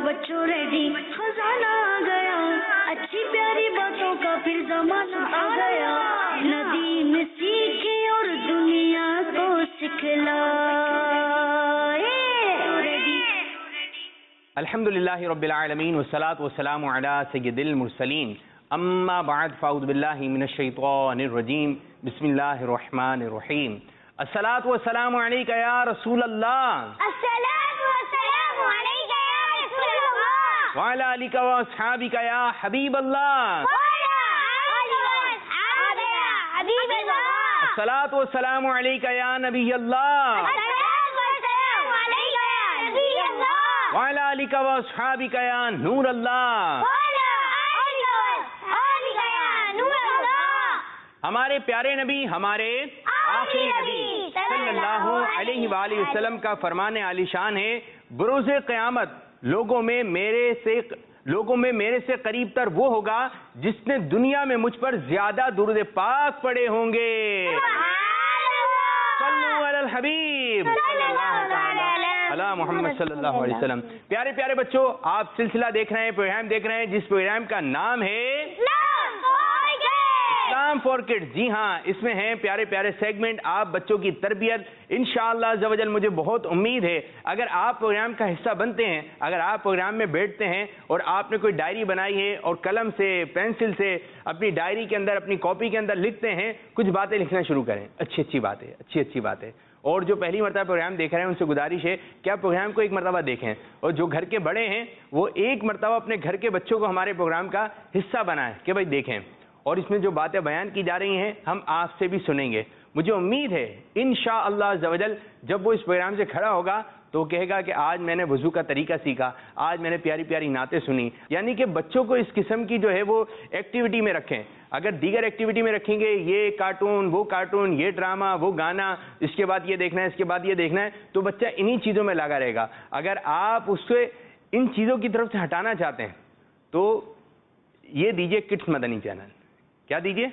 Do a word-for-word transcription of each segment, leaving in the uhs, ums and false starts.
بچوں ریڈی خزانہ آ گیا اچھی پیاری باتوں کا پھر زمانہ آ گیا ندی میں سیکھے اور دنیا کو سکھلائے الحمدللہ رب العالمین والصلاة والسلام علی سید المرسلین اما بعد فاعوذ باللہ من الشیطان الرجیم بسم اللہ الرحمن الرحیم الصلاة والسلام علیکہ یا رسول اللہ الصلاة والسلام علیکہ یا رسول اللہ وعلی آلک و اصحابک یا حبیب اللہ وعلی آلک و اصحابک یا حبیب اللہ الصلاة والسلام علیکہ یا نبی اللہ الصلاة والسلام علیکہ یا نبی اللہ وعلی آلک و اصحابک یا نور اللہ وعلی آلک و اصحابک یا نور اللہ ہمارے پیارے نبی ہمارے آخری نبی صلی اللہ علیہ وآلہ وسلم کا فرمان عالی شان ہے بروز قیامت لوگوں میں میرے سے لوگوں میں میرے سے قریب تر وہ ہوگا جس نے دنیا میں مجھ پر زیادہ درود پاک پڑے ہوں گے صلو علی الحبیب علی محمد صلی اللہ علیہ وسلم پیارے پیارے بچوں آپ سلسلہ دیکھ رہے ہیں پروگرام دیکھ رہے ہیں جس پروگرام کا نام ہے اسلام فار کڈز جی ہاں اس میں ہیں پیارے پیارے سیگمنٹ آپ بچوں کی تربیت انشاءاللہ عز و جل مجھے بہت امید ہے اگر آپ پروگرام کا حصہ بنتے ہیں اگر آپ پروگرام میں بیٹھتے ہیں اور آپ نے کوئی ڈائری بنائی ہے اور قلم سے پینسل سے اپنی ڈائری کے اندر اپنی کاپی کے اندر لکھتے ہیں کچھ باتیں لکھنا شروع کریں اچھی اچھی باتیں اچھی اچھی باتیں اور جو پہلی مرتبہ پروگرام دیکھ رہے ہیں ان سے گزارش ہے کہ آپ پروگرام کو ایک مرتبہ دیکھیں اور جو گھر کے بڑے ہیں وہ ایک مرتبہ اپنے گھر کے بچوں کو ہمارے پروگرام کا حصہ بنائیں کہ بھائی دیکھیں اور اس میں جو باتیں بیان کی جا رہی ہیں ہم آپ سے بھی سنیں گے مجھے امید ہے انشاءاللہ عز و جل جب وہ اس پروگرام سے کھڑا ہوگا تو وہ کہے گا کہ آج میں نے وضو کا طریقہ سیکھا آج میں نے پیاری پیاری نعتیں سنی یعنی کہ بچوں کو اس قسم کی جو ہے وہ ایکٹیویٹی میں رکھیں اگر دیگر ایکٹیویٹی میں رکھیں گے یہ کارٹون وہ کارٹون یہ ڈرامہ وہ گانا اس کے بعد یہ دیکھنا ہے اس کے بعد یہ دیکھنا ہے تو بچہ انہی چیزوں میں لگا رہے گا اگر آپ اس سے ان چیزوں کی طرف سے ہٹانا چاہتے ہیں تو یہ دیجئے کڈس مدنی چینل کیا دیجئے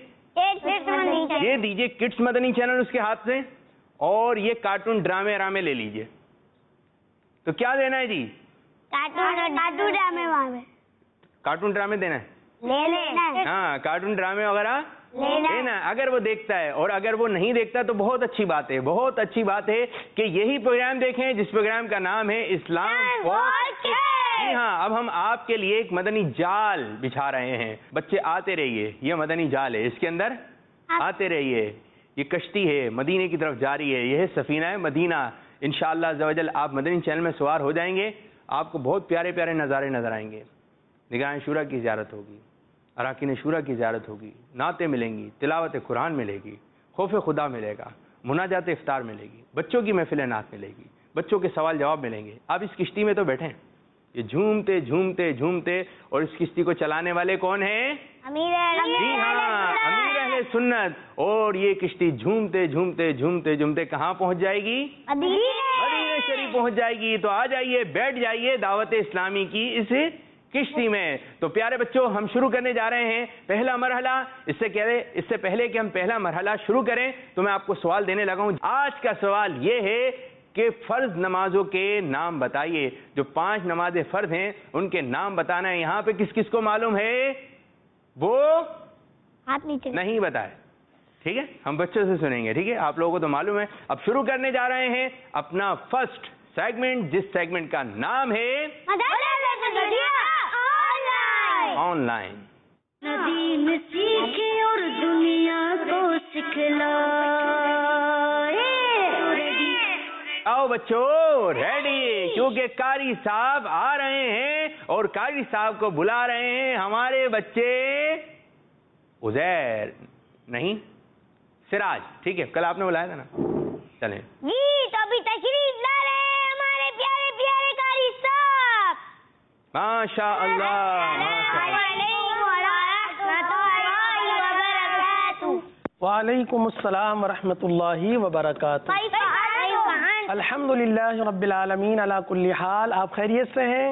یہ دیجئے کڈس مدنی چینل اس کے ہاتھ سے اور یہ کارٹون ڈرامے رامے لے لیجئے تو کیا دینا ہے جی کارٹون ڈرامے کارٹون ڈرامے دینا ہے لینا ہاں کارٹون ڈرامے وغیرہ لینا اگر وہ دیکھتا ہے اور اگر وہ نہیں دیکھتا تو بہت اچھی بات ہے بہت اچھی بات ہے کہ یہی پروگرام دیکھیں جس پروگرام کا نام ہے اسلام فار کڈز جی ہاں اب ہم آپ کے لیے ایک مدنی جال بچھا رہے ہیں بچے آتے رہیے یہ مدنی جال ہے اس کے اندر آتے رہیے یہ کشتی ہے مدینے کی طرف جاری ہے یہ ہے سفینہ مدینہ انشاءاللہ عز و جل آپ مدنی چینل میں سوار ہو جائیں گے آپ کو بہت پیارے پیارے نظارے نظر آئیں گے نگاہ شورا کی زیارت ہوگی اراکین شورا کی زیارت ہوگی نعتیں ملیں گی تلاوت قرآن ملے گی خوف خدا ملے گا مناجات افطار ملے گی بچوں کی محفل نعت ملے گی بچوں کے سوال جواب ملیں گے آپ اس کشتی میں تو بیٹھیں یہ جھومتے جھومتے جھومتے اور اس کشتی کو چلانے والے کون ہیں جی ہاں امیر اہل سنت اور یہ کشتی جھومتے جھومتے جھومتے جھومتے کہاں پہنچ جائے گی مدینہ شریف پہنچ جائے گی تو آ جائیے بیٹھ جائیے دعوت اسلامی کی اس کشتی میں تو پیارے بچوں ہم شروع کرنے جا رہے ہیں پہلا مرحلہ اس سے کہہ رہے اس سے پہلے کہ ہم پہلا مرحلہ شروع کریں تو میں آپ کو سوال دینے لگا ہوں آج کا سوال یہ ہے کہ فرض نمازوں کے نام بتائیے جو پانچ نمازیں فرض ہیں ان کے نام بتانا ہے یہاں پہ کس کس کو معلوم ہے وہ نہیں بتائے ٹھیک ہے ہم بچوں سے سنیں گے ٹھیک ہے آپ لوگوں کو تو معلوم ہے اب شروع کرنے جا رہے ہیں اپنا فرسٹ سیگمنٹ جس سیگمنٹ کا نام ہے آن لائن ندی میں سیکھے اور دنیا کو سکھلائے آؤ بچوں ریڈی کیونکہ قاری صاحب آ رہے ہیں اور قاری صاحب کو بلا رہے ہیں ہمارے بچے عزیر نہیں سراج ٹھیک ہے کل آپ نے بلایا تھا نا چلیں جی تو ابھی تشریف لا رہے ہیں ہمارے پیارے پیارے قاری صاحب ماشاء اللہ وعلیکم السلام ورحمۃ اللہ وبرکاتہ الحمدللہ رب العالمین علی کل حال آپ خیریت سے ہیں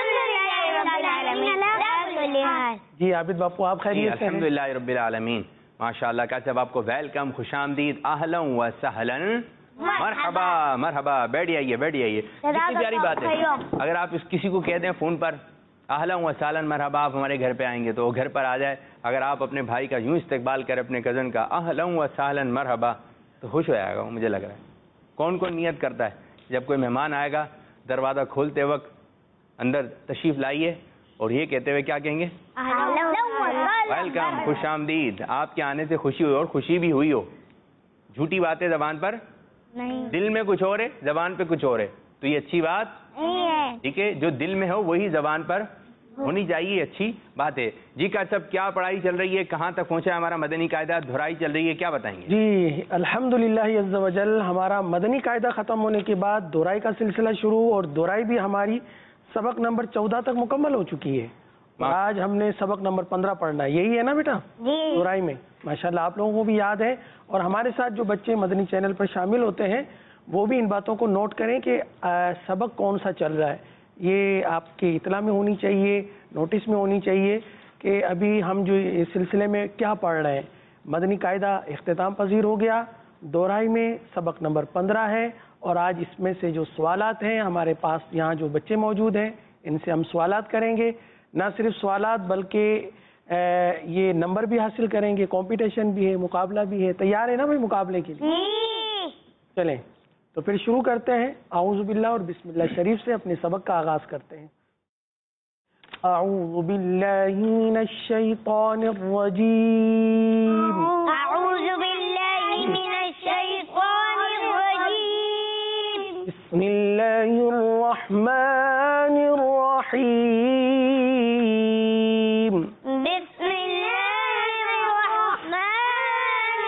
جی عابد باپو آپ خیریت سے ہیں الحمدللہ رب العالمین ماشاءاللہ کا صاحب آپ کو ویلکم خوش آمدید اہلا و سہلا مرحبا مرحبا, بیٹھ جائیے بیٹھ جائیے. کتنی پیاری بات ہے. اگر آپ اس کسی کو کہہ دیں فون پر اہلا و سہلا مرحبا, آپ ہمارے گھر پہ آئیں گے تو وہ گھر پر آ جائے. اگر آپ اپنے بھائی کا یوں استقبال کریں اپنے کزن کا اہلا و سہلا مرحبا تو خوش ہو جائے گا. مجھے لگ رہا ہے کون کون نیت کرتا ہے جب کوئی مہمان آئے گا دروازہ کھولتے وقت اندر تشریف لائیے اور یہ کہتے ہوئے کیا کہیں گے ویلکم, خوش آمدید. آپ کے آنے سے خوشی ہوئی اور خوشی بھی ہوئی ہو. جھوٹی باتیں زبان پر نہیں, دل میں کچھ اور ہے زبان پہ کچھ اور ہے, تو یہ اچھی بات نہیں ہے. ٹھیک ہے. جو دل میں ہو وہی زبان پر ہونی چاہیے, اچھی بات ہے. جی کا سب کیا پڑھائی چل رہی ہے, کہاں تک پہنچا ہے ہمارا مدنی قاعدہ, دہرائی چل رہی ہے, کیا بتائیں گے؟ جی الحمدللہ عز و جل, ہمارا مدنی قاعدہ ختم ہونے کے بعد دہرائی کا سلسلہ شروع, اور دہرائی بھی ہماری سبق نمبر چودہ تک مکمل ہو چکی ہے. آج ہم نے سبق نمبر پندرہ پڑھنا ہے, یہی ہے نا بیٹا دہرائی میں؟ ماشاءاللہ آپ لوگوں کو بھی یاد ہے, اور ہمارے ساتھ جو بچے مدنی چینل پر شامل ہوتے ہیں وہ بھی ان باتوں کو نوٹ کریں کہ سبق کون سا چل رہا ہے. یہ آپ کے اطلاع میں ہونی چاہیے, نوٹس میں ہونی چاہیے کہ ابھی ہم جو اس سلسلے میں کیا پڑھ رہے ہیں. مدنی قاعدہ اختتام پذیر ہو گیا, دہرائی میں سبق نمبر پندرہ ہے, اور آج اس میں سے جو سوالات ہیں ہمارے پاس یہاں جو بچے موجود ہیں ان سے ہم سوالات کریں گے. نہ صرف سوالات بلکہ یہ نمبر بھی حاصل کریں گے, کمپٹیشن بھی ہے, مقابلہ بھی ہے. تیار ہے نا بھائی مقابلے کے لیے؟ چلیں تو پھر شروع کرتے ہیں. اعوذ باللہ اور بسم اللہ شریف سے اپنے سبق کا آغاز کرتے ہیں. اعوذ باللہ من الشیطان الرجیم, اعوذ باللہ من الشیطان الرجیم, بسم اللہ الرحمن الرحیم, بسم اللہ الرحمن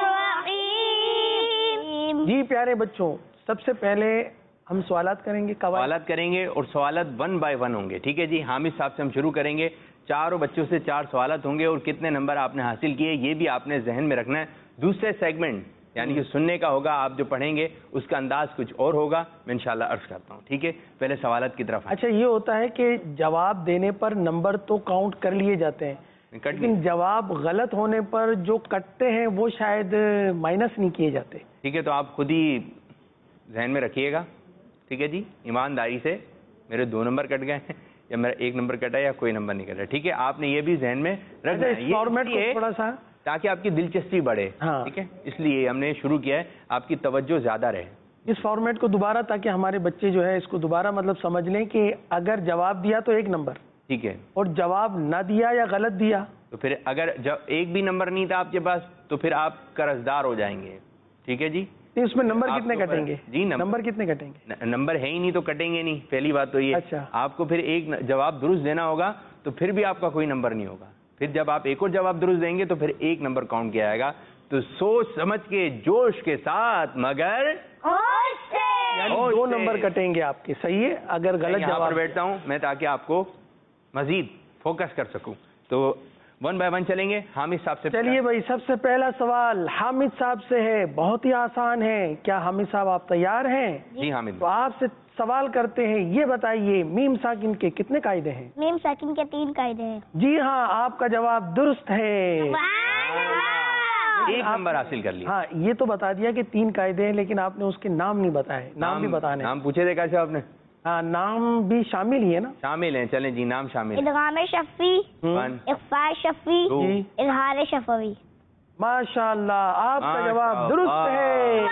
الرحیم. جی پیارے بچوں, سب سے پہلے ہم سوالات کریں گے, قواعد سوالات کریں گے اور سوالات ون بائی ون ہوں گے. ٹھیک ہے جی, حامد صاحب سے ہم شروع کریں گے. چاروں بچوں سے چار سوالات ہوں گے اور کتنے نمبر آپ نے حاصل کیے یہ بھی آپ نے ذہن میں رکھنا ہے. دوسرے سیگمنٹ یعنی کہ سننے کا ہوگا, آپ جو پڑھیں گے اس کا انداز کچھ اور ہوگا. میں انشاءاللہ عرض کرتا ہوں. ٹھیک ہے, پہلے سوالات کی طرف. اچھا یہ ہوتا ہے کہ جواب دینے پر نمبر تو کاؤنٹ کر لیے جاتے ہیں, لیکن جواب غلط ہونے پر جو کٹتے ہیں وہ شاید مائنس نہیں کیے جاتے. ٹھیک ہے, تو آپ خود ہی ذہن میں رکھیے گا. ٹھیک ہے جی, ایمانداری سے میرے دو نمبر کٹ گئے ہیں یا میرا ایک نمبر کٹا یا کوئی نمبر نہیں کٹا. ٹھیک ہے, آپ نے یہ بھی ذہن میں رکھنا ہے فارمیٹ کو تھوڑا سا, تاکہ آپ کی دلچسپی بڑھے. ٹھیک ہے, اس لیے ہم نے شروع کیا ہے, آپ کی توجہ زیادہ رہے اس فارمیٹ کو دوبارہ, تاکہ ہمارے بچے جو ہے اس کو دوبارہ مطلب سمجھ لیں کہ اگر جواب دیا تو ایک نمبر, ٹھیک ہے, اور جواب نہ دیا یا غلط دیا تو پھر اگر جب ایک بھی نمبر نہیں تھا آپ کے پاس تو پھر آپ قرضدار ہو جائیں گے. ٹھیک ہے جی, اس میں نمبر کتنے کٹیں گے؟ جی نمبر کتنے کٹیں گے؟ نمبر ہے ہی نہیں تو کٹیں گے نہیں. پہلی بات تو یہ. اچھا, آپ کو پھر ایک جواب درست دینا ہوگا تو پھر بھی آپ کا کوئی نمبر نہیں ہوگا. پھر جب آپ ایک اور جواب درست دیں گے تو پھر ایک نمبر کاؤنٹ کیا جائے گا. تو سوچ سمجھ کے جوش کے ساتھ مگر یعنی دو نمبر کٹیں گے آپ کے. صحیح ہے, اگر غلط جواب. بیٹھتا ہوں میں تاکہ آپ کو مزید فوکس کر سکوں. تو ون بائی ون چلیں گے. حامد صاحب سے چلیے بھائی, سب سے پہلا سوال حامد صاحب سے ہے, بہت ہی آسان ہے. کیا حامد صاحب آپ تیار ہیں؟ جی حامد, تو آپ سے سوال کرتے ہیں, یہ بتائیے میم ساکن کے کتنے قاعدے ہیں؟ میم ساکن کے تین قاعدے ہیں. جی ہاں, آپ کا جواب درست ہے, ایک نمبر حاصل کر لیا. ہاں یہ تو بتا دیا کہ تین قاعدے ہیں, لیکن آپ نے اس کے نام نہیں بتائے. نام بھی بتانے. نام پوچھے تھے کیسے آپ نے؟ ہاں نام بھی شامل ہی ہے نا. شامل ہیں, چلیں جی نام شامل. ادغام شفی, اخفاء شفی, اظہار شفوی. ماشاءاللہ آپ کا جواب درست ہے.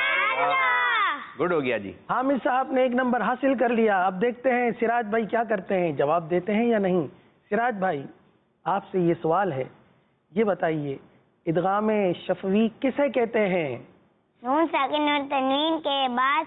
گڈ ہو گیا جی. حامد صاحب نے ایک نمبر حاصل کر لیا. اب دیکھتے ہیں سراج بھائی کیا کرتے ہیں, جواب دیتے ہیں یا نہیں. سراج بھائی آپ سے یہ سوال ہے, یہ بتائیے ادغام شفوی کسے کہتے ہیں؟ نون ساکن اور تنوین کے بعد.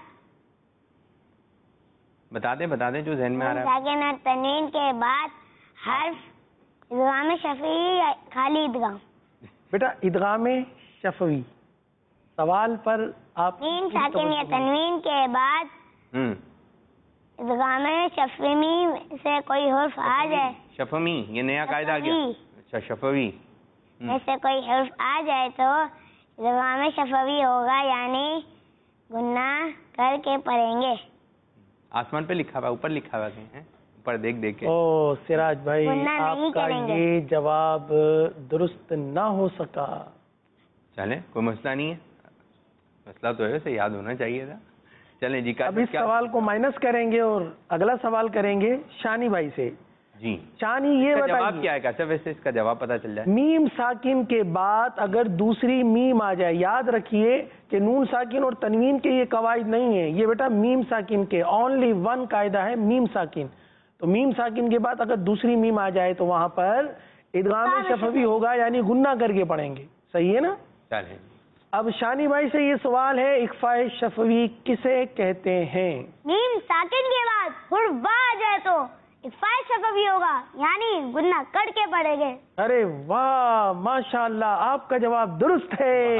بتا دیں بتا دیں جو ذہن میں آ رہا ہے. ساکن اور تنوین کے بعد حرف ادغام شفوی, خالی ادغام. بیٹا ادغام شفوی سوال پر آپ نون ساکن یا تنوین کے بعد ادغام شفوی سے کوئی حرف آ جائے. شفمی, یہ نیا قاعدہ آ گیا. اچھا شفوی, ایسے کوئی حرف آ جائے تو ادغام شفوی ہوگا, یعنی گناہ کر کے پڑھیں گے. آسمان پہ لکھا ہوا, اوپر لکھا ہوا ہے, اوپر دیکھ دیکھ کے. او سراج بھائی گناہ نہیں آپ کا کریں گے. یہ جواب درست نہ ہو سکا. چلیں کوئی مسئلہ نہیں ہے, مسئلہ تو ہے ویسے یاد ہونا چاہیے تھا. چلیں جی. اب اس سوال کو مائنس کریں گے اور اگلا سوال کریں گے شانی بھائی سے. جی شانی یہ جواب بتائیے کیا ہے کیسا ویسے اس کا جواب پتا چل جائے. میم ساکن کے بعد اگر دوسری میم آ جائے, یاد رکھیے کہ نون ساکن اور تنوین کے یہ قواعد نہیں ہیں, یہ بیٹا میم ساکن کے اونلی ون قاعدہ ہے میم ساکن. تو میم ساکن کے بعد اگر دوسری میم آ جائے تو وہاں پر ادغام شفوی ہوگا, یعنی گنہ کر کے پڑھیں گے. صحیح ہے نا؟ چلیں اب شانی بھائی سے یہ سوال ہے, اخفاء شفوی کسے کہتے ہیں؟ میم ساکن کے بعد حرف با آ جائے تو اخفاء شفوی ہوگا, یعنی گنہ کر کے پڑھیں گے. ارے واہ ماشاءاللہ, آپ کا جواب درست ہے.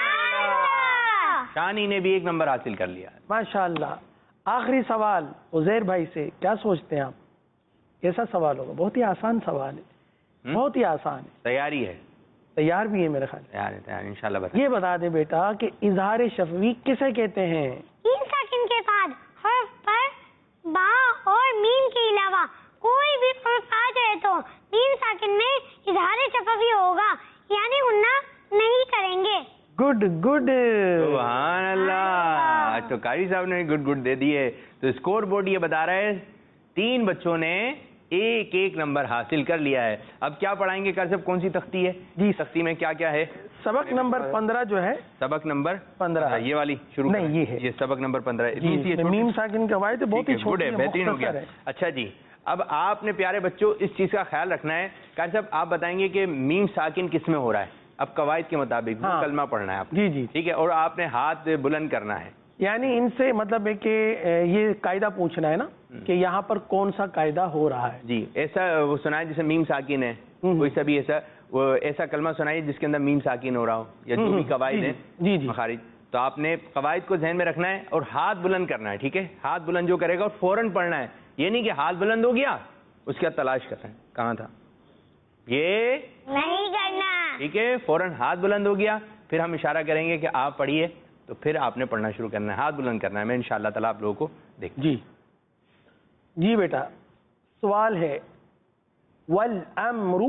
شانی نے بھی ایک نمبر حاصل کر لیا. ماشاءاللہ. آخری سوال عزیر بھائی سے, کیا سوچتے ہیں آپ؟ کیسا سوال ہوگا؟ بہت ہی آسان سوال ہے, بہت ہی آسان ہے. تیاری ہے؟ تیار بھی ہے میرے خیال. تیار ہے, تیار انشاءاللہ. بتا یہ بتا دے بیٹا کہ اظہار شفوی کسے کہتے ہیں؟ میم ساکن کے بعد حرف پر با اور میم کے علاوہ کوئی بھی حرف آ جائے تو میم ساکن میں اظہار شفوی ہوگا, یعنی گنہ نہیں کریں گے. Good good. سبحان اللہ. تو قاری صاحب نے گڈ گڈ دے دیے. تو اسکور بورڈ یہ بتا رہا ہے تین بچوں نے ایک ایک نمبر حاصل کر لیا ہے. اب کیا پڑھائیں گے کر سب؟ کون سی تختی ہے جی؟ تختی میں کیا کیا ہے؟ سبق نمبر پندرہ جو ہے. سبق نمبر پندرہ یہ والی شروع نہیں, یہ ہے یہ سبق نمبر پندرہ. میم ساکن کا واحد بہت ہی چھوٹی ہے, بہترین ہو گیا. اچھا جی, اب آپ نے پیارے بچوں اس چیز کا خیال رکھنا ہے. قاری صاحب آپ بتائیں گے کہ میم ساکن کس میں ہو رہا ہے. اب قواعد کے مطابق کلمہ پڑھنا ہے آپ جی جی ٹھیک ہے, اور آپ نے ہاتھ بلند کرنا ہے. یعنی ان سے مطلب ہے کہ یہ قاعدہ پوچھنا ہے نا کہ یہاں پر کون سا قاعدہ ہو رہا ہے. جی ایسا وہ سنائے جیسے میم ساکن ہے, کوئی سا بھی ایسا وہ ایسا کلمہ سنائیے جس کے اندر میم ساکن ہو رہا ہو, یا جو بھی قواعد ہیں جی جی مخارج. تو آپ نے قواعد کو ذہن میں رکھنا ہے اور ہاتھ بلند کرنا ہے. ٹھیک ہے, ہاتھ بلند جو کرے گا اور فوراً پڑھنا ہے. یہ نہیں کہ ہاتھ بلند ہو گیا اس کے بعد تلاش کرنا ہے کہاں تھا, یہ نہیں کرنا. ٹھیک ہے. فوراً ہاتھ بلند ہو گیا پھر ہم اشارہ کریں گے کہ آپ پڑھیے, تو پھر آپ نے پڑھنا شروع کرنا ہے, ہاتھ بلند کرنا ہے. میں انشاءاللہ تعالیٰ آپ لوگوں کو دیکھ. جی جی بیٹا, سوال ہے والامر.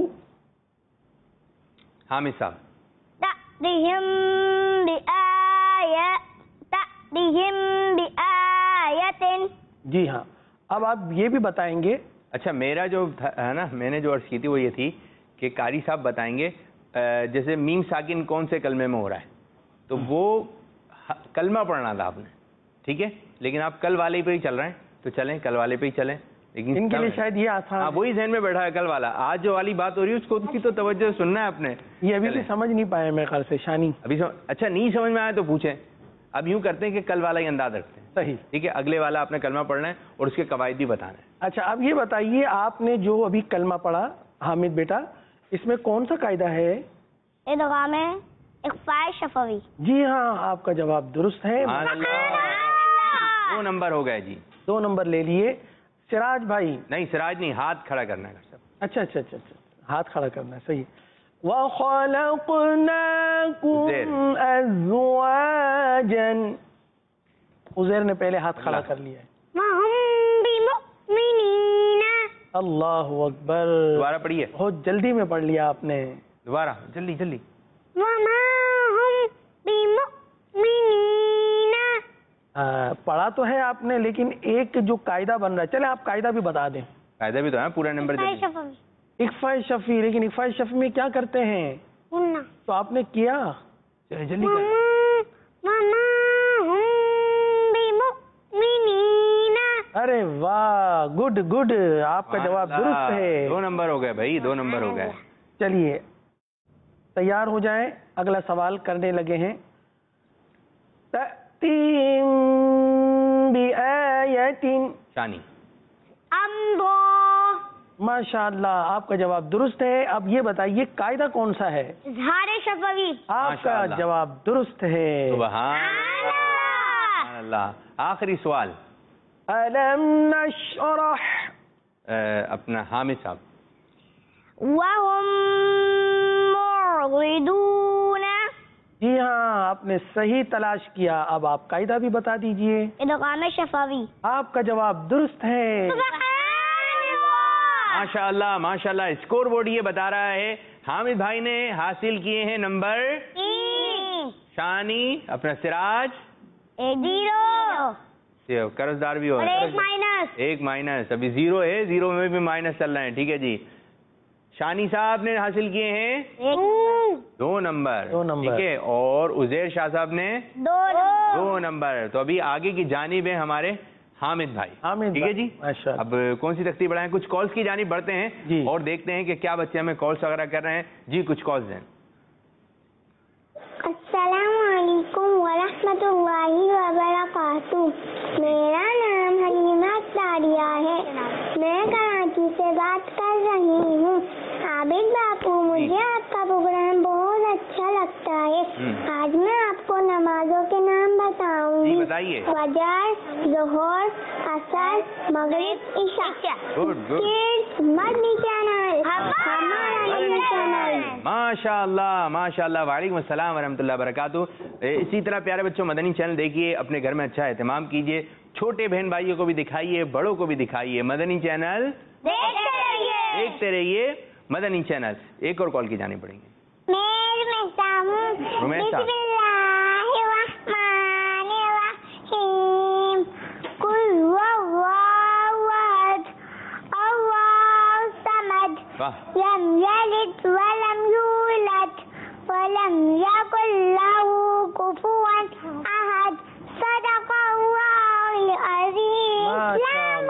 حامد صاحب. تأتihim بآية تأتihim بآية. جی ہاں, اب آپ یہ بھی بتائیں گے. اچھا میرا جو ہے نا, میں نے جو عرض کی تھی وہ یہ تھی کہ قاری صاحب بتائیں گے جیسے میم ساکن کون سے کلمے میں ہو رہا ہے, تو وہ کلمہ پڑھنا تھا آپ نے. ٹھیک ہے, لیکن آپ کل والے پہ ہی چل رہے ہیں تو چلیں کل والے پہ ہی چلیں. لیکن ان کے لیے شاید یہ آسان, ہاں وہی ذہن میں بیٹھا ہے کل والا. آج جو والی بات ہو رہی ہے اس کو اس کی تو توجہ سننا ہے آپ نے. یہ ابھی بھی سمجھ نہیں پائے میرے خیال سے شانی. ابھی اچھا نہیں سمجھ میں آیا تو پوچھیں. اب یوں کرتے ہیں کہ کل والا ہی انداز رکھتے ہیں. صحیح. ٹھیک ہے, اگلے والا آپ نے کلمہ پڑھنا ہے اور اس کے قواعد بھی بتانا ہے. اچھا اب یہ بتائیے, آپ نے جو ابھی کلمہ پڑھا حامد بیٹا, اس میں کون سا قاعدہ ہے؟ ادغام اخفاء شفوی. جی ہاں, آپ کا جواب درست ہے. دو نمبر ہو گئے جی, دو نمبر لے لیے. سراج بھائی. نہیں سراج نہیں, ہاتھ کھڑا کرنا ہے سب. اچھا اچھا اچھا اچھا, ہاتھ کھڑا کرنا ہے, صحیح. وَخَلَقْنَاكُمْ أَزْوَاجًا. عزیر نے پہلے ہاتھ کھڑا کر لیا ہے. وَهُمْ بِمُؤْمِنِينَ. اللہ اکبر. دوبارہ پڑھیے. بہت جلدی میں پڑھ لیا آپ نے. دوبارہ جلدی جلدی. وَمَا هُمْ بِمُؤْمِنِينَ. پڑھا تو ہے آپ نے, لیکن ایک جو قاعدہ بن رہا ہے, چلے آپ قاعدہ بھی بتا دیں. قاعدہ بھی تو ہے, پورا نمبر جلدی. اخفاء شفوی. لیکن اخفاء شفوی میں کیا کرتے ہیں؟ گنہ. تو آپ نے کیا, چلے جلدی کر. وَمَا هُمْ بِمُؤْمِنِينَ. ارے واہ, گڈ گڈ, آپ کا جواب درست ہے. دو نمبر ہو گئے بھائی, دو نمبر ہو گئے. چلیے تیار ہو جائیں, اگلا سوال کرنے لگے ہیں. تأتیم بآیت. شانی. امضا. ماشاءاللہ, آپ کا جواب درست ہے. اب یہ بتائیے قاعدہ کون سا ہے؟ اظہار شفوی. آپ کا جواب درست ہے. سبحان اللہ. آخری سوال الم نشرح. اپنا حامد صاحب. وَهُمْ مُعْرِضُونَ. جی ہاں, آپ نے صحیح تلاش کیا. اب آپ قاعدہ بھی بتا دیجئے. ادغام شفوی. آپ کا جواب درست ہے. ماشاء اللہ ماشاء اللہ. اسکور بورڈ یہ بتا رہا ہے حامد بھائی نے حاصل کیے ہیں نمبر, شانی اپنا سراج ایک زیرو قرض دار بھی ہو اور ایک مائنس ایک مائنس ابھی زیرو ہے, زیرو میں بھی مائنس چل رہے ہیں. ٹھیک ہے جی, شانی صاحب نے حاصل کیے ہیں دو نمبر. دو نمبر. ٹھیک ہے, اور عزیر شاہ صاحب نے دو دو نمبر. تو ابھی آگے کی جانب ہے ہمارے حامد بھائی. حامد ٹھیک ہے جی, ماشاء اللہ. اب کون سی تختی بڑھائیں, کچھ کالز کی جانب بڑھتے ہیں جی. اور دیکھتے ہیں کہ کیا بچے ہمیں کالز وغیرہ کر رہے ہیں. جی کچھ کالز ہیں. السلام علیکم ورحمۃ اللہ وبرکاتہ. میرا نام حلیمہ ساریہ ہے, میں کراچی سے بات کر رہی ہوں. عابد باپو, مجھے آپ کا پروگرام بہت اچھا لگتا ہے. آج میں آپ کو نمازوں کے نام بتاؤں جی گی. بتائیے. فجر, ظہر, عصر, مغرب, عشاء. گڈ گڈ, مدنی چینل, ہمارا مدنی چینل. ماشاء اللہ ماشاء اللہ. وعلیکم السلام ورحمۃ اللہ وبرکاتہ. اسی طرح پیارے بچوں مدنی چینل دیکھیے, اپنے گھر میں اچھا اہتمام کیجیے, چھوٹے بہن بھائیوں کو بھی دکھائیے, بڑوں کو بھی دکھائیے. مدنی چینل دیکھتے رہیے, مدنی چینل. ایک اور کال کی جانی پڑیں گے. رمیشہ, لم يلد ولم يولد ولم يكن له كفوا أحد. صدق الله العظيم.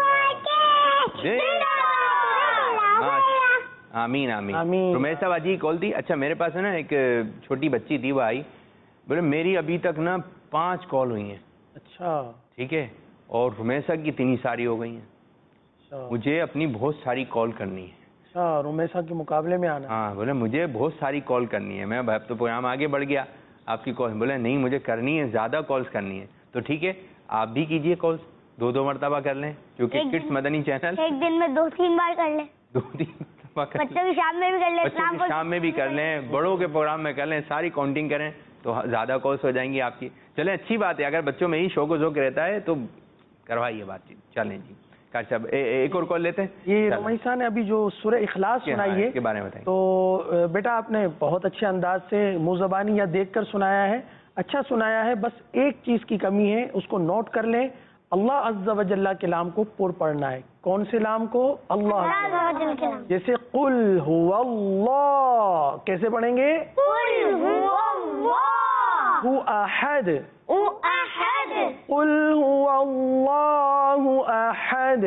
آمین آمین. آمین. رمیشہ باجی کال دی. اچھا میرے پاس ہے نا ایک چھوٹی بچی تھی, وہ آئی, بولے میری ابھی تک نا پانچ کال ہوئی ہیں. اچھا. ٹھیک ہے, اور رمیشہ کی اتنی ساری ہو گئی ہیں, مجھے اپنی بہت ساری کال کرنی ہے. اچھا, رمیشہ کے مقابلے میں آنا. ہاں, بولے مجھے بہت ساری کال کرنی ہے. میں اب تو پروگرام آگے بڑھ گیا, آپ کی کال. بولے نہیں مجھے کرنی ہے, زیادہ کالز کرنی ہے. تو ٹھیک ہے, آپ بھی کیجئے کالز, دو دو مرتبہ کر لیں, کیونکہ کڈس مدنی چینل ایک دن میں دو تین بار کر لیں, دو تین مرتبہ کر بچوں کی شام میں بھی کر لیں, بچوں کی شام میں بھی کر لیں, بڑوں کے پروگرام میں کر لیں, ساری کاؤنٹنگ کریں تو زیادہ کالز ہو جائیں گی آپ کی. چلیں اچھی بات ہے, اگر بچوں میں ہی شوق و ذوق رہتا ہے تو کروائیے بات چیت. چلیں جی, صاحب ایک اور کال لیتے ہیں. یہ رمیشہ نے ابھی جو سورہ اخلاص سنائی ہے کے بارے میں بتائیں. تو بیٹا آپ نے بہت اچھے انداز سے منہ زبانی یا دیکھ کر سنایا ہے, اچھا سنایا ہے. بس ایک چیز کی کمی ہے, اس کو نوٹ کر لیں. اللہ عز و جل کے نام کو پر پڑھنا ہے. کون سے نام کو؟ اللہ. جیسے قل هو اللہ, کیسے پڑھیں گے؟ قل هو اللہ, هو احد, احد, قل هو اللہ احد.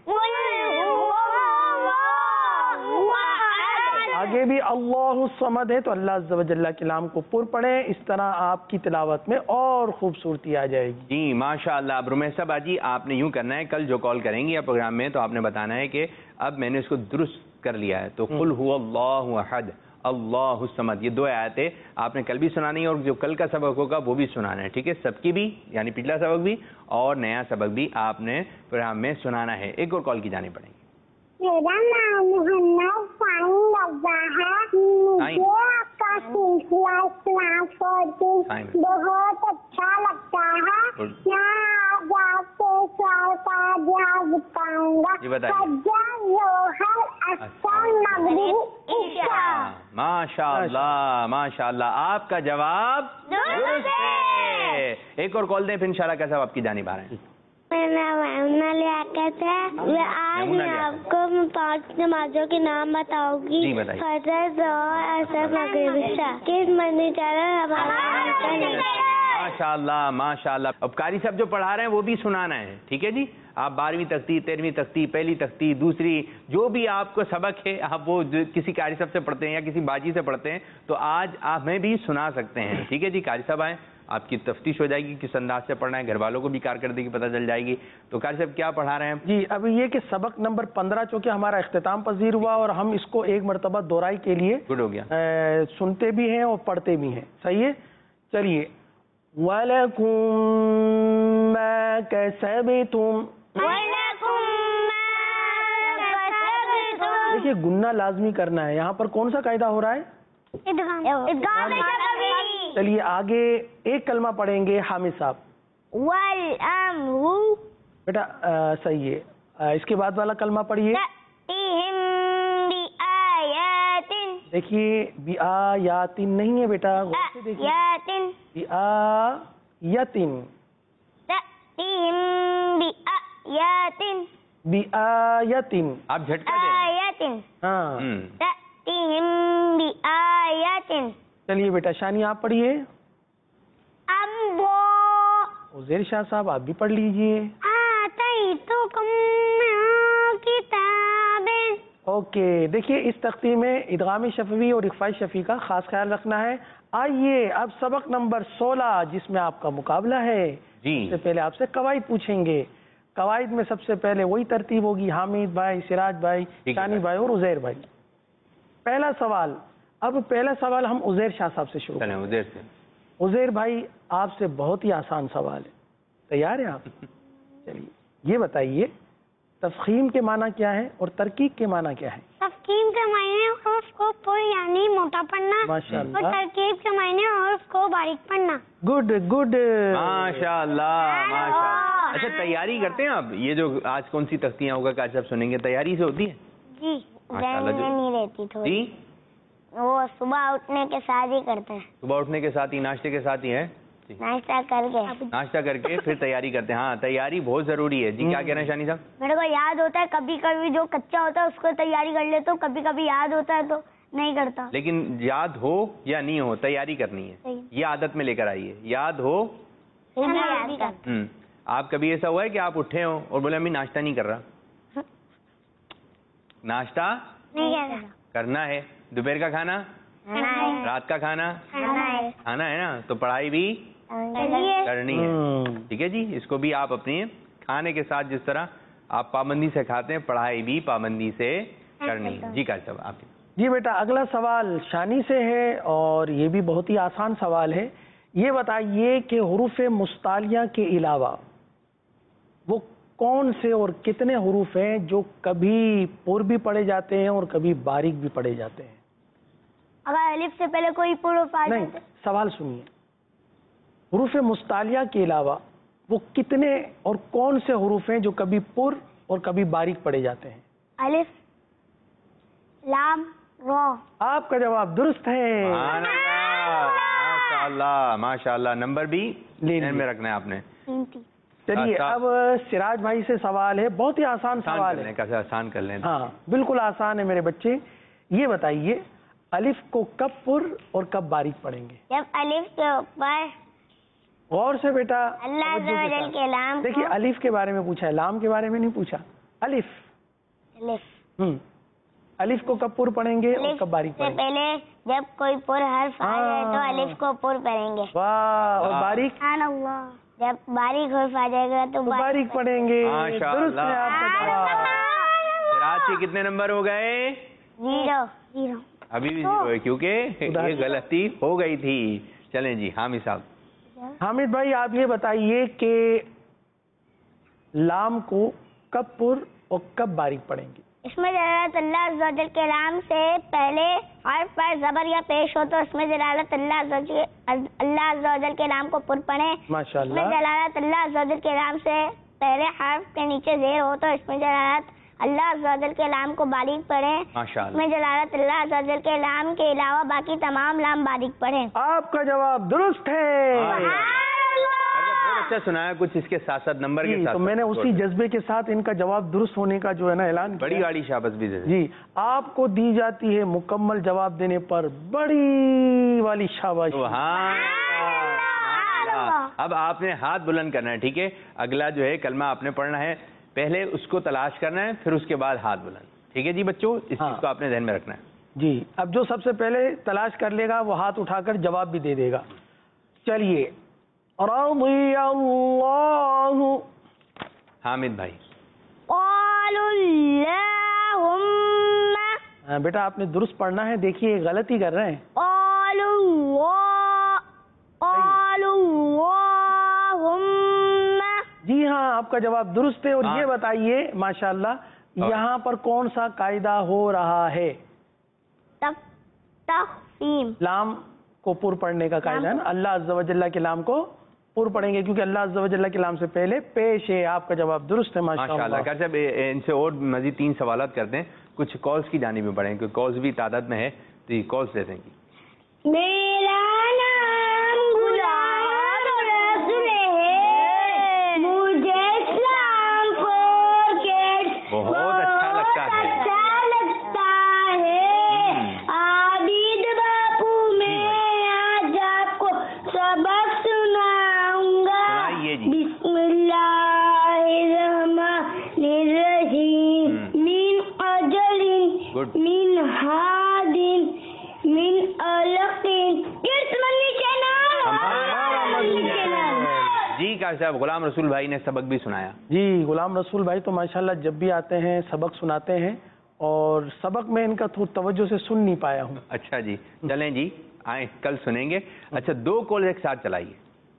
آگے بھی اللہ الصمد ہے, تو اللہ عز و جل کے نام کو پر پڑھیں. اس طرح آپ کی تلاوت میں اور خوبصورتی آ جائے گی. جی ماشاء اللہ. اب رمیشہ باجی آپ نے یوں کرنا ہے, کل جو کال کریں گی یا پروگرام میں, تو آپ نے بتانا ہے کہ اب میں نے اس کو درست کر لیا ہے. تو قل هو اللہ احد اللہ الصمد, یہ دو آیتیں آپ نے کل بھی سنانی ہے, اور جو کل کا سبق ہوگا وہ بھی سنانا ہے. ٹھیک ہے, سب کی بھی, یعنی پچھلا سبق بھی اور نیا سبق بھی آپ نے پروگرام میں سنانا ہے. ایک اور کال کی جانی پڑیں گی. میرا نام محمد سائن لگا ہے, مجھے آپ کا سلسلہ اسلام فورٹین بہت اچھا لگتا ہے. میں آج آپ سے سوال کا جواب بتاؤں گا. فجر, ظہر, عصر, مغرب, عشاء. ماشاء اللہ ماشاء اللہ, آپ کا جواب درست ہے. ایک اور کال دیں, پھر انشاءاللہ کا صاحب آپ کی جانب آ رہے ہیں. میرا نام میمونہ لیاقت ہے. میں آج میں آپ کو پانچ نمازوں کے نام بتاؤں گی. فجر, ظہر, عصر, مغرب, عشاء. کس مدنی چینل ہمارا؟ ماشاء اللہ ماشاء اللہ. اب قاری صاحب جو پڑھا رہے ہیں وہ بھی سنانا ہے. ٹھیک ہے جی, آپ بارہویں تختی, تیرہویں تختی, پہلی تختی, دوسری, جو بھی آپ کو سبق ہے آپ وہ کسی قاری صاحب سے پڑھتے ہیں یا کسی باجی سے پڑھتے ہیں, تو آج آپ ہمیں بھی سنا سکتے ہیں. ٹھیک ہے جی, قاری صاحب آئیں, آپ کی تفتیش ہو جائے گی کس انداز سے پڑھنا ہے, گھر والوں کو بھی کارکردگی پتہ چل جائے گی. تو قاری صاحب کیا پڑھا رہے ہیں؟ جی اب یہ کہ سبق نمبر پندرہ چونکہ ہمارا اختتام پذیر ہوا, اور ہم اس کو ایک مرتبہ دہرائی کے لیے گڈ ہو گیا, سنتے بھی ہیں اور پڑھتے بھی ہیں. صحیح ہے, چلیے. وَلَكُمْ مَا كَسَبْتُمْ. دیکھیے گنہ لازمی کرنا ہے. یہاں پر کون سا قاعدہ ہو رہا ہے؟ چلیے آگے ایک کلمہ پڑھیں گے حامد صاحب. وَالْأَمْرُ. بیٹا صحیح ہے, اس کے بعد والا کلمہ پڑھیے. دیکھیے بی آ یاتن نہیں ہے بیٹا، غور سے دیکھیے، یاتن بی آ یتن، تیم بی آیاتن بی آ یتن، آپ جھٹکا دے رہے ہیں۔ آیاتن ہاں ہم، تیم بی آیاتن چلیے بیٹا ثانیہ آپ پڑھیے، امبو عزیر شاہ صاحب آپ بھی پڑھ لیجئے۔ آتیتکم کتابن۔ اوکے، دیکھیے اس تختی میں ادغام شفوی اور اخفاء شفوی کا خاص خیال رکھنا ہے۔ آئیے اب سبق نمبر سولہ جس میں آپ کا مقابلہ ہے، جی سب سے پہلے آپ سے قواعد پوچھیں گے۔ قواعد میں سب سے پہلے وہی ترتیب ہوگی، حامد بھائی، سراج بھائی، ٹھیک ہے شانی بھائی۔ بھائی اور عزیر بھائی۔ پہلا سوال، اب پہلا سوال ہم عزیر شاہ صاحب سے شروع چلیں کریں۔ ادھر سے۔ عزیر بھائی آپ سے بہت ہی آسان سوال ہے، تیار ہیں آپ؟ چلیے یہ بتائیے تفخیم کے معنی کیا ہے اور ترکیب کے معنی کیا ہے؟ تفخیم کے معنی حروف کو پر یعنی موٹا پڑھنا، ماشاء اور اللہ، ترکیب کے معنی حروف کو باریک پڑھنا۔ گڈ گڈ، ماشاء اللہ ماشاء اللہ۔ اچھا تیاری کرتے ہیں آپ؟ یہ جو آج کون سی تختیاں ہوگا کہ آج آپ سنیں گے، تیاری سے ہوتی ہے؟ جی ماشاء اللہ، ذہن جو- میں نہیں رہتی تھوڑی، جی وہ صبح اٹھنے کے ساتھ ہی کرتے ہیں، صبح اٹھنے کے ساتھ ہی، ناشتے کے ساتھ ہی ہے؟ جی ناشتہ کر کے۔ ناشتہ کر کے پھر تیاری کرتے ہیں۔ ہاں تیاری بہت ضروری ہے۔ جی کیا کہہ رہے ہیں شانی صاحب؟ میرے کو یاد ہوتا ہے کبھی کبھی، جو کچا ہوتا ہے اس کو تیاری کر لیتا ہوں، کبھی کبھی یاد ہوتا ہے تو نہیں کرتا۔ لیکن یاد ہو یا نہیں ہو تیاری کرنی ہے، صحیح۔ یہ عادت میں لے کر آئیے، یاد ہو۔ پھر بھی یاد کرتا ہم، آپ کبھی ایسا ہوا ہے کہ آپ اٹھے ہوں اور بولے امی ناشتہ نہیں کر رہا؟ ناشتہ نہیں کرتا، کرنا ہے، دوپہر کا کھانا، کھانا ہے، رات کا کھانا، کھانا ہے، کھانا ہے نا، تو پڑھائی بھی چلیے کرنی ہے۔ ہم، ٹھیک ہے جی، اس کو بھی آپ اپنی کھانے کے ساتھ جس طرح آپ پابندی سے کھاتے ہیں، پڑھائی بھی پابندی سے کرنی ہے۔ جی کیا صاحب آپ؟ جی بیٹا اگلا سوال شانی سے ہے اور یہ بھی بہت ہی آسان سوال ہے۔ یہ بتائیے کہ حروف مستعلیہ کے علاوہ وہ کون سے اور کتنے حروف ہیں جو کبھی پر بھی پڑھے جاتے ہیں اور کبھی باریک بھی پڑھے جاتے ہیں؟ اگر الف سے پہلے کوئی حروف آ نہیں، جاتے، سوال سنیے، حروف مستعلیہ کے علاوہ وہ کتنے اور کون سے حروف ہیں جو کبھی پر اور کبھی باریک پڑھے جاتے ہیں؟ الف، لام، رو۔ آپ کا جواب درست ہے۔ سبحان اللہ، ماشاء اللہ ماشاء اللہ۔ نمبر بھی لے ذہن میں لیجیے۔ رکھنا ہے آپ نے۔ تین تین۔ چلیے اچھا۔ اب سراج بھائی سے سوال ہے، بہت ہی آسان آسان سوال کر ہے۔ لیں، کیسے آسان کر لیں۔ ہاں بالکل آسان ہے میرے بچے۔ یہ بتائیے الف کو کب پر اور کب باریک پڑھیں گے؟ جب الف کے اوپر غور سے بیٹا، اللہ عز توجہ و کے جل ساتھ۔ کے لام کو- دیکھیے الف کے بارے میں پوچھا ہے، لام کے بارے میں نہیں پوچھا۔ الف، الف ہم الف کو کب پر پڑھیں گے اور الف کب باریک سے پڑھیں گے؟ پہلے جب کوئی پر حرف آ جائے تو ہاں۔ الف کو پر پڑھیں گے۔ واہ، اور واہ۔ باریک سبحان اللہ۔ جب باریک حرف آ جائے گا تو تو باریک پڑھیں گے۔ ماشاء درست ہے اللہ۔ آپ کا جواب۔ سراج کے کتنے نمبر ہو گئے؟ Zero zero. ابھی بھی زیرو ہے کیونکہ خدا یہ غلطی ہو گئی تھی۔ چلیں جی حامد صاحب۔ حامد بھائی آپ یہ بتائیے کہ لام کو کب پر اور کب باریک پڑھیں گے؟ اس میں جلالت اللہ عز و جل کے نام سے پہلے حرف پر زبر یا پیش ہو تو اس میں جلالت اللہ عز و جل اللہ عز و جل کے نام کو پر پڑھیں۔ ماشاء اس میں اللہ، جلالت اللہ عز و جل کے نام سے پہلے حرف کے نیچے زیر ہو تو اس میں جلالت اللہ عز و جل کے نام کو باریک پڑھیں۔ ماشاء اس میں اللہ۔ جلالت اللہ عز و جل کے نام کے علاوہ باقی تمام لام باریک پڑھیں۔ آپ کا جواب درست ہے۔ بہت اچھا سنا ہے، کچھ اس کے ساتھ ساتھ نمبر کے جی ساتھ تو میں نے اسی جذبے کے ساتھ ان کا جواب درست ہونے کا جو ہے نا اعلان کیا۔ بڑی گاڑی شاباش بھی دے دیں۔ جی آپ کو دی جاتی ہے مکمل جواب دینے پر بڑی والی شاباشی۔ سبحان اللہ۔ اب آپ نے ہاتھ بلند کرنا ہے، ٹھیک ہے؟ اگلا جو ہے کلمہ آپ نے پڑھنا ہے، پہلے اس کو تلاش کرنا ہے، پھر اس کے بعد ہاتھ بلند، ٹھیک ہے جی بچوں؟ اس ہاں۔ چیز کو آپ نے ذہن میں رکھنا ہے۔ جی اب جو سب سے پہلے تلاش کر لے گا وہ ہاتھ اٹھا کر جواب بھی دے دے گا۔ چلیے، رضی اللہ، حامد بھائی۔ قالوا اللہم ہاں، بیٹا آپ نے درست پڑھنا ہے، دیکھیے غلطی کر رہے ہیں۔ قالوا اللہ قالوا اللہم۔ جی ہاں آپ کا جواب درست ہے۔ اور ہاں۔ یہ بتائیے ماشاءاللہ یہاں پر کون سا قاعدہ ہو رہا ہے؟ تف تخفیم۔ لام کو پر پڑھنے کا قاعدہ ہے نا، اللہ عز و جل کے لام کو پر پڑھیں گے کیونکہ اللہ عز و جل کے لام سے پہلے پیش ہے۔ آپ کا جواب درست ہے ماشاء اللہ۔ ماشاءاللہ۔ کیا صاحب ان سے اور مزید تین سوالات کرتے ہیں، کچھ کالز کی جانب میں بڑھیں کیونکہ کالز بھی تعداد میں ہے، تو یہ کالس لیتے ہیں. میرا نام غلام رسول ہے, مجھے اسلام فور کڈس بہت اچھا لگتا ہے. اچھا لگتا ہے. عابد باپو میں آج آپ کو سبق سناؤں گا. سنائیے جی. بسم اللہ الرحمن الرحیم. من اجل گڈ. من ہادن من علقین. کس منی چینل ہمارا منی چینل. جی کیا صاحب, غلام رسول بھائی نے سبق بھی سنایا. جی غلام رسول بھائی تو ماشاءاللہ جب بھی آتے ہیں سبق سناتے ہیں, اور سبق میں ان کا تھوڑا توجہ سے سن نہیں پایا ہوں. اچھا جی, چلیں جی آئیں کل سنیں گے. اچھا دو کال ایک ساتھ چلائیے.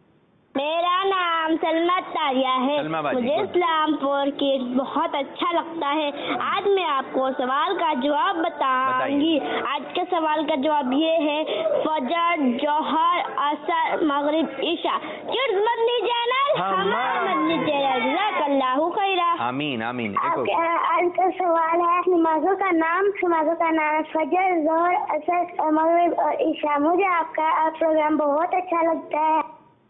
میرا نام سلمہ تاریہ ہے, سلمہ باجی, مجھے good. اسلام فور کڈس بہت اچھا لگتا ہے. آج میں آپ کو سوال کا جواب بتاؤں گی. آج کا سوال کا جواب یہ ہے, فجر, جوہر, عصر, مغرب, عشاء. کڈس مدنی چینل ہمارا مدنی چینل. جزاک اللہ خیرا. آمین آمین. ایک آپ اور. کا آج کا سوال ہے نمازوں کا نام. نمازوں کا نام فجر, ظہر, عصر, مغرب اور عشاء. مجھے آپ کا پروگرام بہت اچھا لگتا ہے.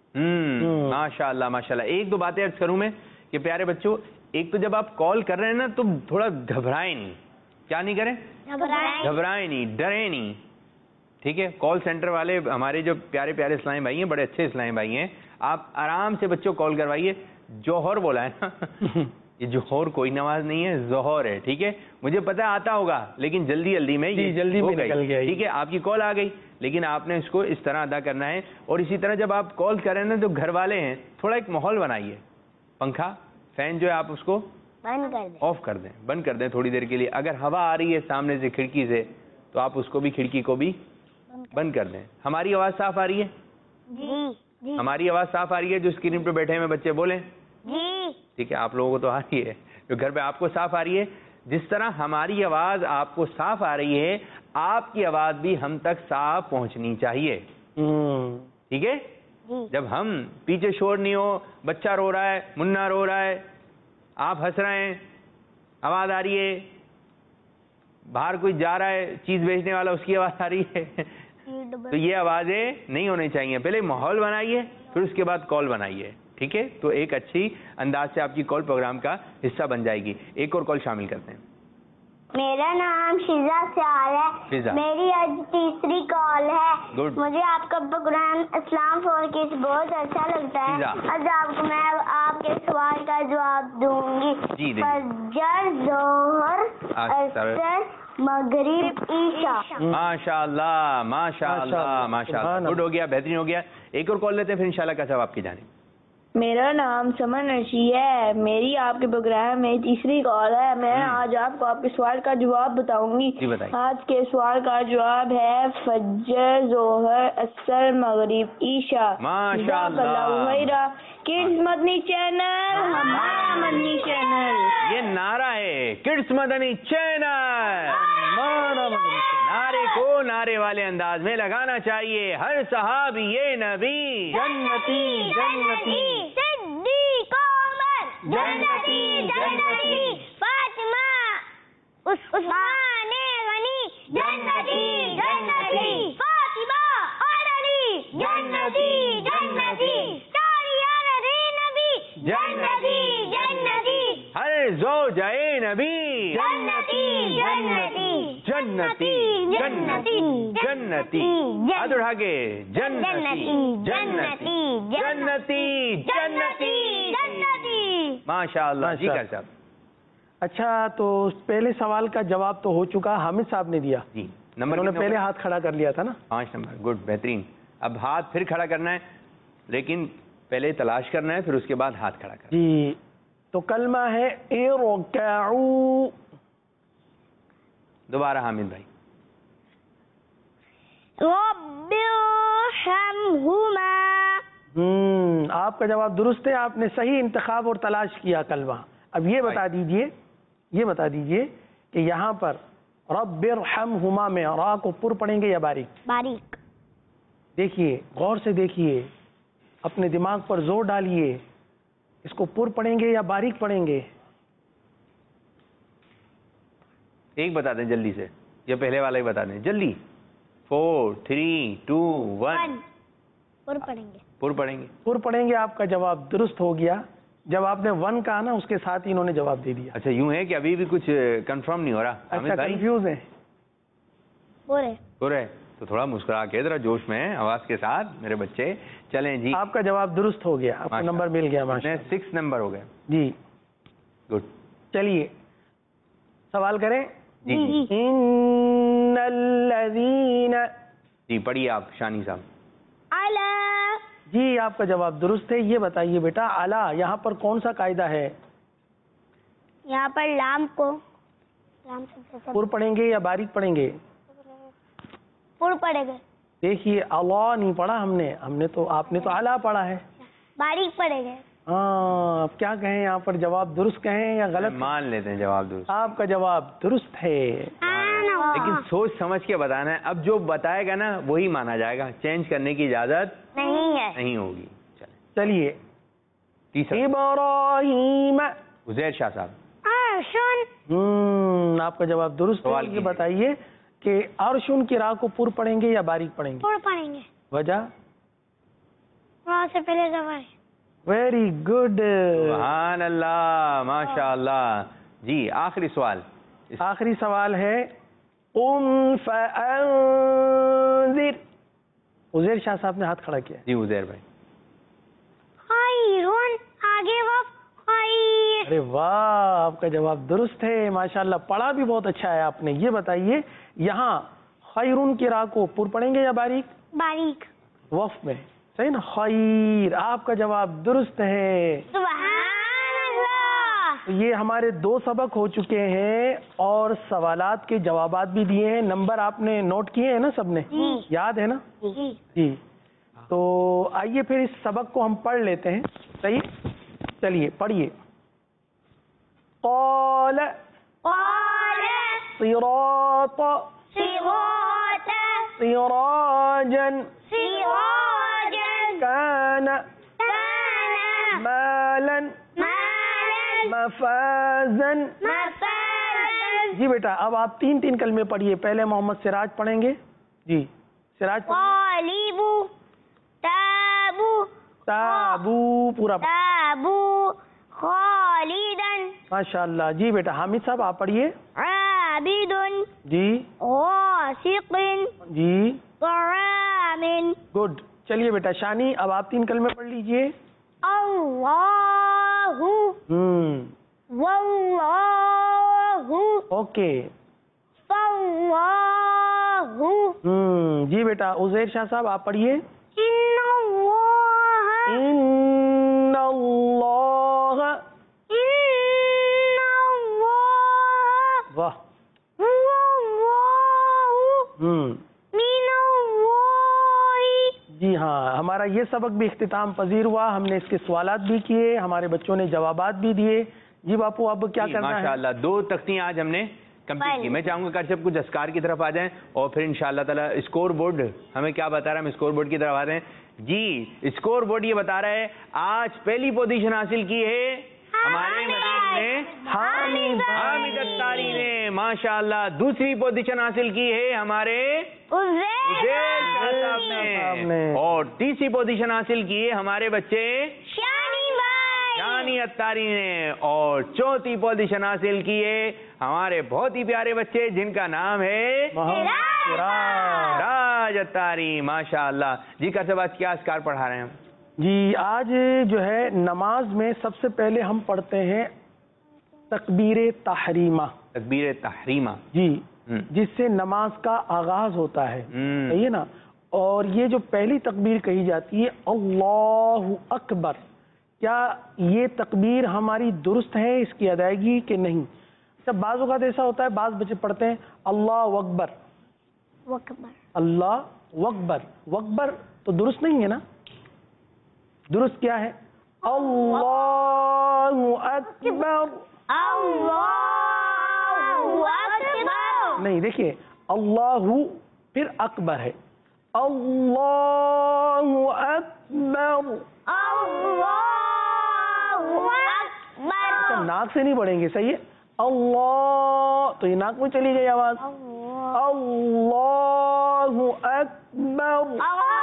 ہوں ماشاء اللہ ماشاء اللہ. ایک دو باتیں عرض کروں میں کہ پیارے بچوں, ایک تو جب آپ کال کر رہے ہیں نا تو تھوڑا گھبرائیں نہیں. کیا نہیں کریں؟ گھبرائیں نہیں, ڈریں نہیں. ٹھیک ہے, کال سینٹر والے ہمارے جو پیارے پیارے اسلامی بھائی ہیں, بڑے اچھے اسلامی بھائی ہیں, آپ آرام سے بچوں کال کروائیے. جوہر بولا ہے نا, یہ جوہر کوئی نماز نہیں ہے, ظہر ہے. ٹھیک ہے, مجھے پتا آتا ہوگا لیکن جلدی جلدی میں جی جلدی میں نکل گیا. ٹھیک ہے, آپ کی کال آ گئی لیکن آپ نے اس کو اس طرح ادا کرنا ہے. اور اسی طرح جب آپ کال کریں نا تو گھر والے ہیں, تھوڑا ایک ماحول بنائیے. پنکھا فین جو ہے آپ اس کو بند کر دیں. آف کر دیں, بند کر دیں تھوڑی دیر کے لیے. اگر ہوا آ رہی ہے سامنے سے کھڑکی سے تو آپ اس کو بھی, کھڑکی کو بھی بند کر دیں. ہماری آواز صاف آ رہی ہے؟ جی جی ہماری آواز صاف آ رہی ہے؟ جو اسکرین پہ بیٹھے ہیں بچے بولیں. جی ٹھیک ہے, آپ لوگوں کو تو آ رہی ہے, جو گھر پہ آپ کو صاف آ رہی ہے. جس طرح ہماری آواز آپ کو صاف آ رہی ہے, آپ کی آواز بھی ہم تک صاف پہنچنی چاہیے. ٹھیک ہے, جب ہم پیچھے شور نہیں ہو, بچہ رو رہا ہے, منا رو رہا ہے, آپ ہنس رہے ہیں, آواز آ رہی ہے, باہر کوئی جا رہا ہے چیز بیچنے والا, اس کی آواز آ رہی ہے, تو یہ آوازیں نہیں ہونی چاہیے. پہلے ماحول بنائیے, پھر اس کے بعد کال بنائیے. ٹھیک ہے, تو ایک اچھی انداز سے آپ کی کال پروگرام کا حصہ بن جائے گی. ایک اور کال شامل کرتے ہیں. میرا نام شیزا سیال ہے. فضا. میری آج تیسری کال ہے. Good. مجھے آپ کا پروگرام اسلام فور کڈس بہت اچھا لگتا ہے. فضا. آج آپ کو میں آپ کے سوال کا جواب دوں گی. جی دیں. فجر, ظہر, عصر, عصر, مغرب, عشاء. ماشاء اللہ ماشاء اللہ ماشاء اللہ. گڈ ہو گیا, بہترین ہو گیا. ایک اور کال لیتے ہیں, پھر انشاءاللہ کا جواب کی جانب. میرا نام سمن رشی ہے. میری آپ کے پروگرام میں تیسری کال ہے. میں آج آپ کو آپ کے سوال کا جواب بتاؤں گی. جی بتائیے. آج کے سوال کا جواب ہے فجر, ظہر, عصر, مغرب, عشاء. ماشاء اللہ. کڈس مدنی چینل ہمارا مدنی چینل. یہ نعرہ ہے کڈس مدنی چینل. نعرے کو نعرے والے انداز میں لگانا چاہیے. ہر صحابی یہ نبی جنتی جنتی, صدیق عمر جنتی جنتی, فاطمہ عثمان غنی جنتی جنتی, فاطمہ اور علی جنتی جنتی, ساری یار نبی جنتی جنتی, ہر زوجہ نبی جنتی جنتی, جنتی جنتی جنتی. ہاتھ اٹھا کے جنتی جنتی جنتی جنتی جنتی. ماشاء اللہ. جی کر صاحب. اچھا, تو پہلے سوال کا جواب تو ہو چکا, حامد صاحب نے دیا. جی نمبر انہوں نے کتنے پہلے ہو گئے؟ ہاتھ کھڑا کر لیا تھا نا. پانچ نمبر. گڈ, بہترین. اب ہاتھ پھر کھڑا کرنا ہے, لیکن پہلے تلاش کرنا ہے, پھر اس کے بعد ہاتھ کھڑا کرنا ہے. جی, تو کلمہ ہے ارکعوا. دوبارہ حامد بھائی. رب ارحمہما. ہم آپ کا جواب درست ہے, آپ نے صحیح انتخاب اور تلاش کیا کلمہ. اب یہ بتا دیجئے, یہ بتا دیجئے کہ یہاں پر رب ارحمہما میں را کو پر پڑھیں گے یا باریک؟ باریک. دیکھیے, غور سے دیکھیے, اپنے دماغ پر زور ڈالیے. اس کو پر پڑھیں گے یا باریک پڑھیں گے؟ ایک بتا دیں جلدی سے, یا پہلے والا ہی بتا دیں جلدی. Four three two one. पुर पढ़ेंगे। पुर पढ़ेंगे। पुर पढ़ेंगे आपका जवाब दुरुस्त हो गया। जब आपने वन कहा ना उसके साथ ही इन्होंने जवाब दे दिया। अच्छा यूं है कि अभी भी कुछ कंफर्म नहीं हो रहा? अच्छा कंफ्यूज है। पुर है। पुर है तो थोड़ा मुस्कुरा के जरा जोश में आवाज के साथ मेरे बच्चे चलें जी। आपका जवाब दुरुस्त हो गया, आपको नंबर मिल गया। माशा सिक्स नंबर हो गए जी। गुड। चलिए सवाल करें जी जी, इन्नल्लज़ीन। जी पढ़िए आप शानी साहब। अला। जी आपका जवाब दुरुस्त है। ये बताइए बेटा अला यहाँ पर कौन सा कायदा है? यहाँ पर लाम को लाम से पुर पढ़ेंगे या बारीक पढ़ेंगे? पुर पढ़ेंगे। देखिए अल्लाह नहीं पढ़ा हमने हमने तो आपने तो अला पढ़ा है। बारीक पढ़ेंगे। हाँ अब क्या कहें यहाँ पर जवाब दुरुस्त कहें या गलत? मान लेते हैं जवाब दुरुस्त। आपका जवाब दुरुस्त है। लेकिन सोच समझ के बताना है। अब जो बताएगा ना वही माना जाएगा, चेंज करने की इजाजत नहीं है। नहीं होगी। चले चलिए तीसरा इब्राहीम। उजैर शाह साहब। अर्शुन। हम्म आपका जवाब दुरुस्त सवाल है। ये कीजिए। बताइए कि अर्शुन की राह को पुर पढ़ेंगे या बारीक पढ़ेंगे? पुर पढ़ेंगे। वजह? वहाँ से पहले जवाब है। Very good. सुभान अल्लाह माशाअल्लाह। जी आखिरी सवाल। आखिरी सवाल है उम फअंज़िर। उज़ैर शाह साहब ने हाथ खड़ा किया। जी उजैर भाई। खैरुन आगे वफ खैर। अरे वाह आपका जवाब दुरुस्त है माशाल्लाह। पढ़ा भी बहुत अच्छा है आपने। ये बताइए यहाँ खैरुन की राह को पुर पढ़ेंगे या बारीक? बारीक। वफ में सही ना। खैर आपका जवाब दुरुस्त है। सुभान अल्लाह। तो ये हमारे दो सबक हो चुके हैं और सवालात के जवाबात भी दिए हैं। नंबर आपने नोट किए हैं ना सबने? जी। याद है ना? जी। जी। तो आइए फिर इस सबक को हम पढ़ लेते हैं। सही चलिए पढ़िए। क़ाल क़ाल सिरात सिरात सिराजन सिराजन कान कान मालन मालन मफाजन। मफाजन। जी बेटा अब आप तीन तीन कलमे पढ़िए। पहले मोहम्मद सिराज पढ़ेंगे। जी सिराज पढ़िए। क़ालिबु ताबु ताबू पूरा ताबु खालिदन। माशाल्लाह। जी बेटा हामिद साहब आप पढ़िए। आबिदुन जी वासिकिन जी तआमिन। गुड। चलिए बेटा शानी अब आप तीन कलमे पढ़ लीजिए। अल्लाहु हम्म वल्लाहु ओके। फल्लाहु हम्म जी बेटा उज़ैर शाह साहब आप पढ़िए। इन्नल्लाह इन्नल्लाह। इन्नल्लाह वाह। हुवल्लाहु हम्म मिनल्लाहि। जी हाँ हमारा ये सबक भी इख्तिताम पजीर हुआ। हमने इसके सवालात भी किए, हमारे बच्चों ने जवाबात भी दिए। जी बापू अब क्या करना है? माशाअल्लाह दो तख्तियां आज हमने कंप्लीट की। मैं चाहूंगा कि सब कुछ अस्कार की तरफ आ जाएं और फिर इंशाअल्लाह ताला स्कोर बोर्ड हमें क्या बता रहा है, हम स्कोर बोर्ड की तरफ आ रहे हैं। जी स्कोर बोर्ड ये बता रहा है आज पहली पोजीशन हासिल की है हमारे मदीने में हामिद हामिद अत्तारी ने माशाअल्लाह। दूसरी पोजीशन हासिल की है हमारे उज़ैर शाह साहब ने और तीसरी पोजीशन हासिल की है हमारे बच्चे शानी भाई शानी अत्तारी ने और चौथी पोजीशन हासिल की है हमारे बहुत ही प्यारे बच्चे जिनका नाम है मोहम्मद सिराज। राज अत्तारी माशाअल्लाह। जी का सब आज क्या अस्कार पढ़ा रहे हैं हम? जी आज जो है नमाज में सबसे पहले हम पढ़ते हैं तकबीर तहरीमा। तकबीर तहरीमा जी हम्म। जिससे नमाज का आगाज होता है। हम्म। सही है ना? और ये जो पहली तकबीर कही जाती है अल्लाहु अकबर, क्या ये तकबीर हमारी दुरुस्त है इसकी अदायगी कि नहीं? जब बाज़ औक़ात ऐसा होता है बाज़ बच्चे पढ़ते हैं अल्लाह अकबर वकबर अल्लाह अकबर वकबर तो दुरुस्त नहीं है ना? दुरुस्त क्या है? अल्लाहु अकबर। अल्लाहु अकबर। नहीं देखिए अल्लाहु फिर अकबर है। अल्लाहु अकबर। अल्लाहु अच्छा अकबर। नाक से नहीं पढ़ेंगे सही है? अल्लाह तो ये नाक में चली गई आवाज। अल्लाह اللہ اکبر.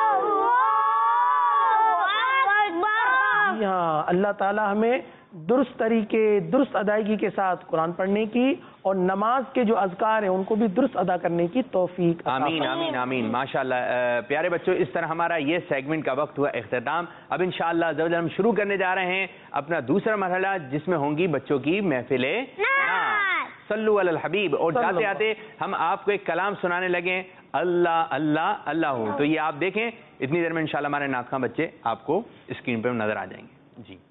جی ہاں، اللہ تعالی ہمیں درست طریقے درست ادائیگی کے ساتھ قرآن پڑھنے کی اور نماز کے جو اذکار ہیں ان کو بھی درست ادا کرنے کی توفیق عطا آمین آمین آمین. ماشاءاللہ پیارے بچوں، اس طرح ہمارا یہ سیگمنٹ کا وقت ہوا اختتام. اب انشاءاللہ عزوجل ہم شروع کرنے جا رہے ہیں اپنا دوسرا مرحلہ، جس میں ہوں گی بچوں کی محفلیں. صلو علی الحبیب. اور جاتے آتے ہم آپ کو ایک کلام سنانے لگے، اللہ اللہ اللہ ہو. تو یہ آپ دیکھیں، اتنی دیر میں انشاءاللہ ہمارے نعت خواں بچے آپ کو اسکرین پہ نظر آ جائیں گے. جی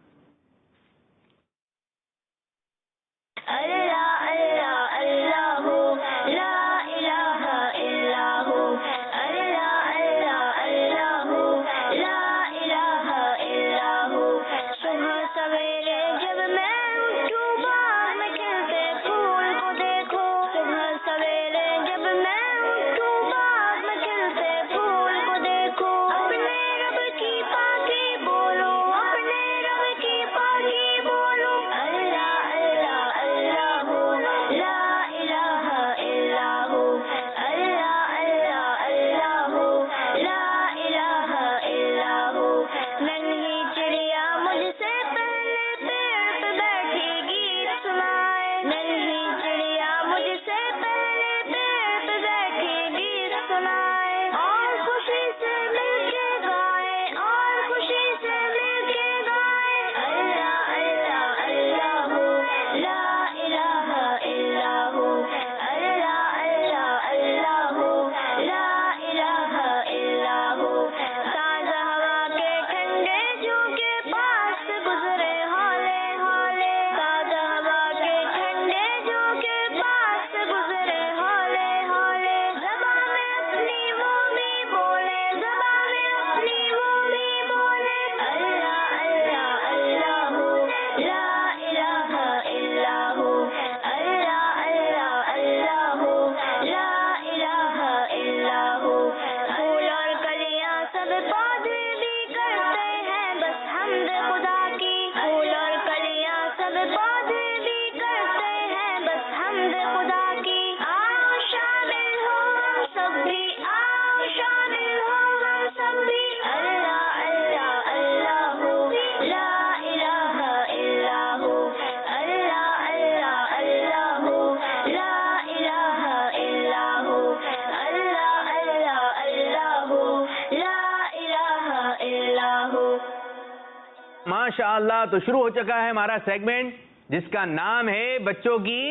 ماشاء اللہ. تو شروع ہو چکا ہے ہمارا سیگمنٹ جس کا نام ہے بچوں کی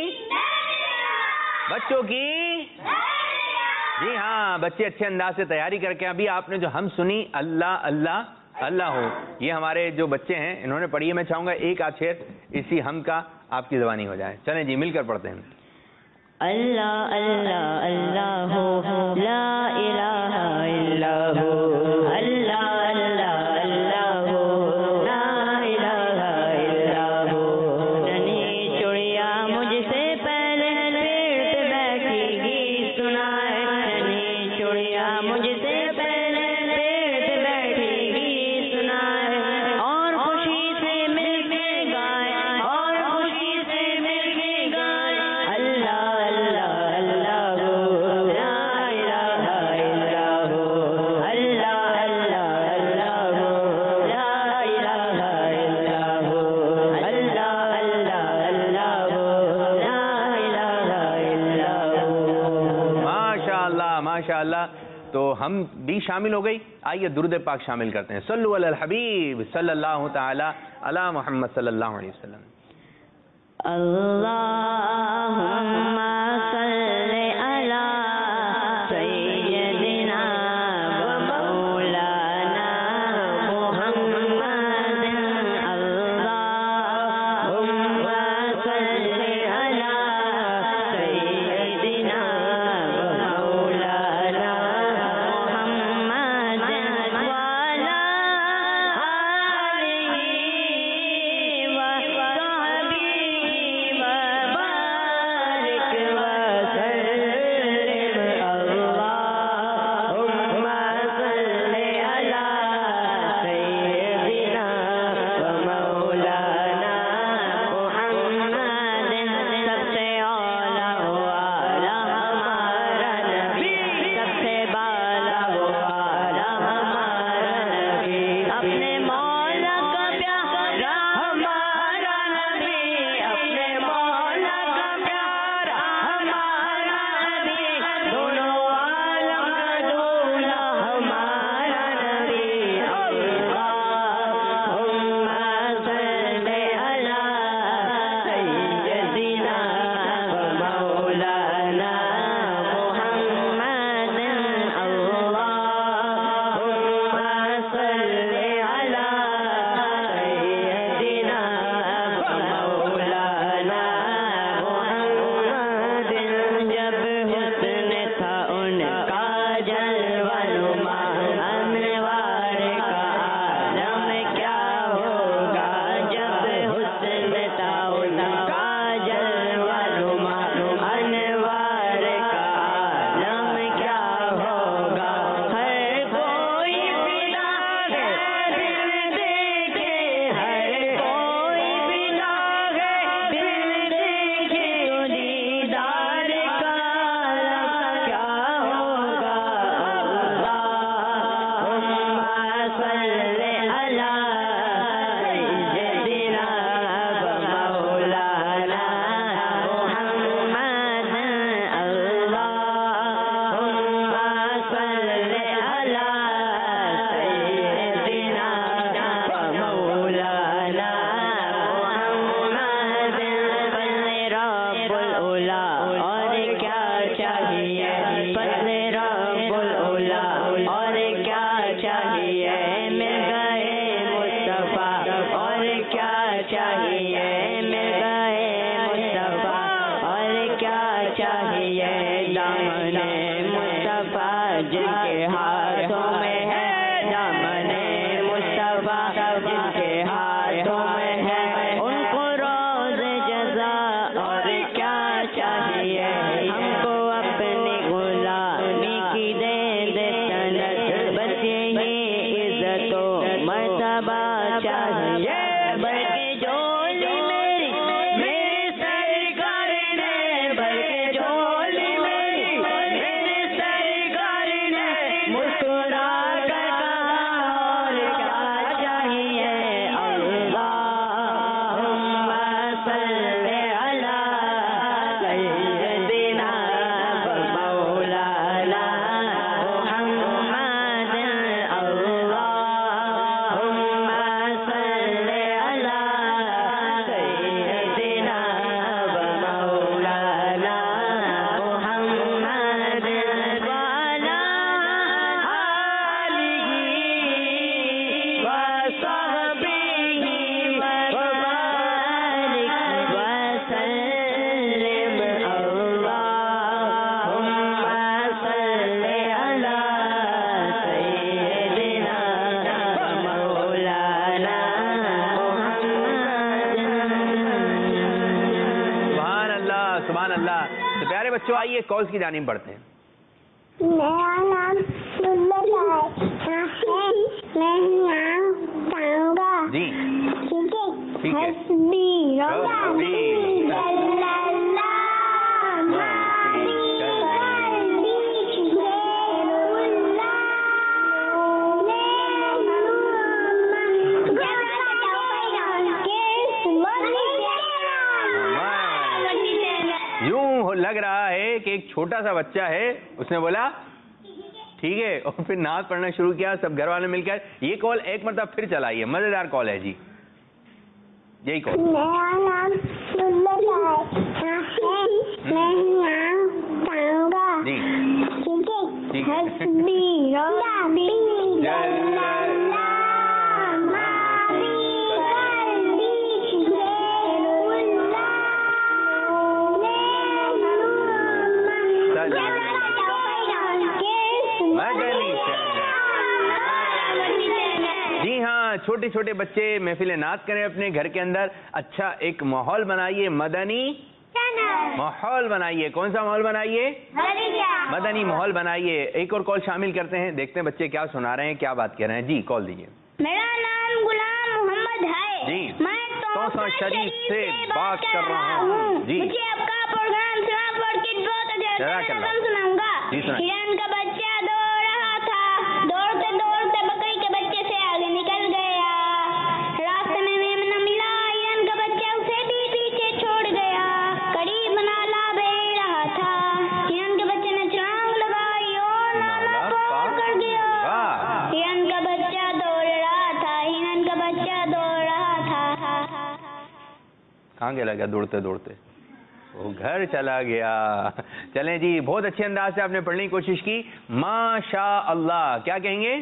بچوں کی جی ہاں، بچے اچھے انداز سے تیاری کر کے ابھی آپ نے جو ہم سنی اللہ اللہ اللہ ہو، یہ ہمارے جو بچے ہیں انہوں نے پڑھی ہے. میں چاہوں گا ایک آدھ شعر اسی ہم کا آپ کی زبانی ہو جائے. چلیں جی مل کر پڑھتے ہیں. اللہ اللہ اللہ ہو، لا الہ الا ہو، اللہ اللہ اللہ ہو، لا الہ الا ہو. ننھی چڑیا مجھ سے پہلے پیڑ پہ بیٹھی گی سنائے، ننھی چڑیا مجھ سے پہلے پیڑ پہ بیٹھی گی سنائے، اور خوشی سے مل کے گائے، اور خوشی سے مل کے گائے، اللہ ماشاءاللہ. تو ہم بھی شامل ہو گئی. آئیے درود پاک شامل کرتے ہیں. صلو علی الحبیب صلی اللہ تعالی علی محمد صلی اللہ علیہ وسلم. اللہم صلی علی سیدنا و مولانا محمد. اللہم صلی علی سیدنا چاہیے دامن مصطفیٰ جن کے ہاتھوں میں ہے دامن مصطفیٰ جن کے ہاتھوں میں ہے ان کو روز جزا اور کیا چاہیے ہم کو اپنی غلامی کی دے دے سنت بس یہی عزت و مرتبہ چاہیے بلکہ جولی میری میری سرکار نے بلکہ جولی میری میری سرکار نے مسکرا کر کہا اور کیا چاہیے اللہم صلی علی سیدنا و مولانا محمد اللہم صلی علی سیدنا و مولانا محمد وعلی آلہ وصحبہ وبارک وسلم اللہم صلی علی سیدنا و مولانا محمد سبحان اللہ سبحان اللہ. تو پیارے بچوں آئیے کالز کی جانب بڑھتے ہیں. میرا نام سندر ہے میں یہاں جاؤں گا جی ٹھیک ہے ٹھیک ہے. حسبی حسبی جل اللہ مافی قلبی غیر اللہ یوں ہو- لگ رہا ہے کہ ایک چھوٹا سا بچہ ہے اس نے بولا ٹھیک ہے اور پھر نعت پڑھنا شروع کیا سب گھر والے مل کر. یہ کال ایک مرتبہ پھر چلائیے مزیدار کال ہے جی یہی کال. میرا نام سندر ہے میں یہاں جاؤں گا جی ٹھیک ہے ٹھیک ہے. حسبی ربی جل اللہ مافی قلبی غیر اللہ مدنی جی ہاں چھوٹے چھوٹے بچے محفل نعت کریں اپنے گھر کے اندر. اچھا ایک ماحول بنائیے مدنی ماحول بنائیے. کون سا ماحول بنائیے مدنی ماحول بنائیے. ایک اور کال شامل کرتے ہیں دیکھتے ہیں بچے کیا سنا رہے ہیں کیا بات کر رہے ہیں. جی کال دیجیے. میرا نام غلام محمد ہے جی میں توسا شریف سے بات کر رہا ہوں. جی مجھے آپ کا پروگرام سنا پڑھ کے بہت اچھا جزاک اللہ. لگا. سناؤں گا. جی سنائیں. ہرن کا بچہ دوڑ رہا تھا دوڑتے دوڑتے بکری کے بچے سے آگے نکل گیا. راستے میں میمنہ ملا ہرن کا بچہ اسے بھی پیچھے چھوڑ گیا. قریب نالا بہ رہا تھا ہرن کے بچے نے چھلانگ لگائی اور نالا پار کر گیا. واہ ہرن کا بچہ دوڑ رہا تھا ہرن کا بچہ دوڑ رہا تھا. کہاں گیا لگا دوڑتے دوڑتے وہ گھر چلا گیا. چلیں جی بہت اچھے انداز سے آپ نے پڑھنے کی کوشش کی. ماشاء اللہ. کیا کہیں گے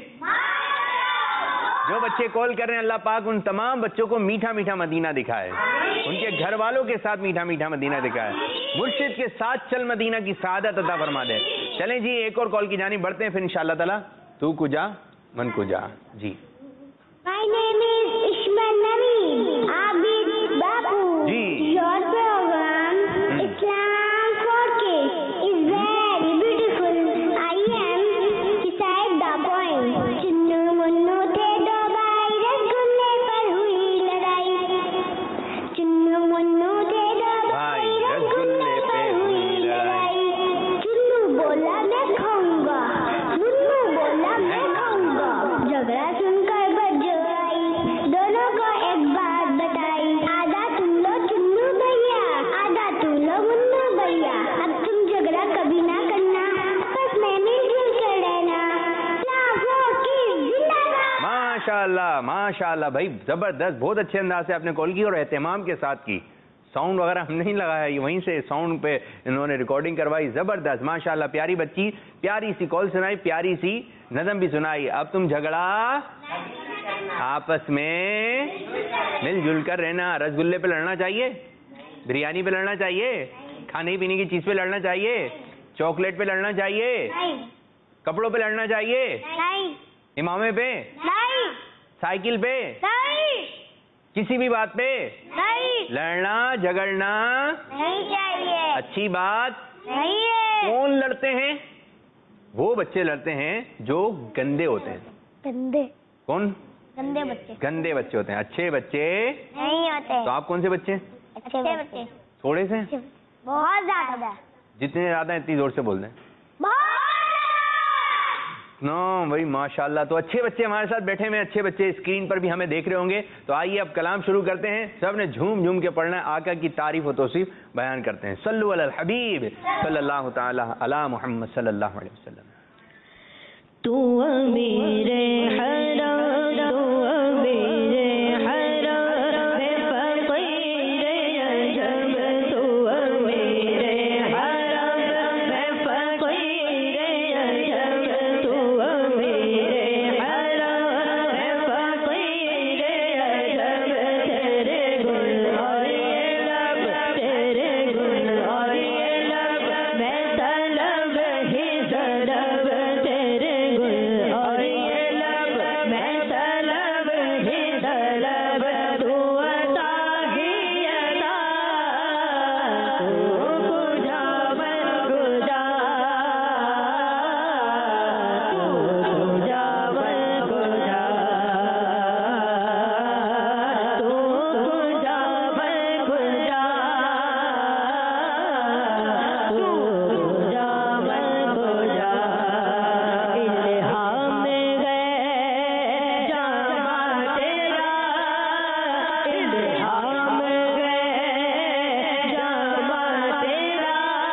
جو بچے کال کر رہے ہیں اللہ پاک ان تمام بچوں کو میٹھا میٹھا مدینہ دکھائے ان کے گھر والوں کے ساتھ میٹھا میٹھا مدینہ دکھائے مرشد کے ساتھ چل مدینہ کی سعادت عطا فرما دے. چلیں جی ایک اور کال کی جانب بڑھتے ہیں پھر انشاءاللہ تعالیٰ. تو کجا من کجا. جی My name is Ishmael Naveed Abid Babu. G Your program Islam four K is very beautiful. I am beside the point. Chunnu munnu the do bhai rasgulle par hui ladai. Chunnu munnu the do bhai rasgulle par hui ladai. Chunnu bola main khaunga, munnu bola main khaunga. Jhagda sunkar baj आई दोनों को एक बात बताई. आधा तुम लो चुन्नू भैया आधा तू लो मुन्नू भैया. अब तुम झगड़ा कभी ना करना बस में मिलजुल कर रहना. ماشاء اللہ ماشاء اللہ بھائی زبردست. بہت اچھے انداز سے آپ نے کال کی اور اہتمام کے ساتھ کی. ساؤنڈ وغیرہ ہم نہیں لگایا یہ وہیں سے ساؤنڈ پہ انہوں نے ریکارڈنگ کروائی. زبردست ماشاء اللہ. پیاری بچی پیاری سی کال سنائی پیاری سی نظم بھی سنائی. اب تم جھگڑا آپس میں مل جل کر رہنا. رسگلے پہ لڑنا چاہیے بریانی پہ لڑنا چاہیے کھانے پینے کی چیز پہ لڑنا چاہیے؟ چاکلیٹ پہ لڑنا چاہیے؟ نہیں کپڑوں پہ لڑنا چاہیے؟ نہیں امامے پہ؟ نہیں سائیکل پہ؟ نہیں کسی بھی بات پہ نہیں لڑنا جھگڑنا نہیں چاہیے اچھی بات نہیں ہے کون لڑتے ہیں؟ وہ بچے لڑتے ہیں جو گندے ہوتے ہیں. گندے کون؟ گندے بچے گندے بچے ہوتے ہیں. اچھے بچے نہیں ہوتے تو آپ کون سے بچے ہیں؟ اچھے بچے تھوڑے سے؟ بہت زیادہ جتنے زیادہ ہیں اتنی زور سے بول دیں. نو بھائی ماشاء اللہ. تو اچھے بچے ہمارے ساتھ بیٹھے ہوئے، اچھے بچے اسکرین پر بھی ہمیں دیکھ رہے ہوں گے. تو آئیے اب کلام شروع کرتے ہیں. سب نے جھوم جھوم کے پڑھنا ہے، آقا کی تعریف و توصیف بیان کرتے ہیں. صلو علی الحبیب صلی اللہ تعالی علی محمد صلی اللہ علیہ وسلم. تو امیر حرم تو امیر حرم ہے فقیر عجب تو امیر حرم ہے فقیر عجب تو امیر حرم ہے فقیر عجب تیرے گل اور یہ لب تیرے گل اور یہ لب میں طلب ہی طلب تیرے اور یہ لب میں طلب ہی طلب تو عطا ہی عطا تو کجا من کجا تو کجا من کجا تو کجا من کجا تو کجا من کجا الہام گئے جامع تیرا الہام گئے جامع تیرا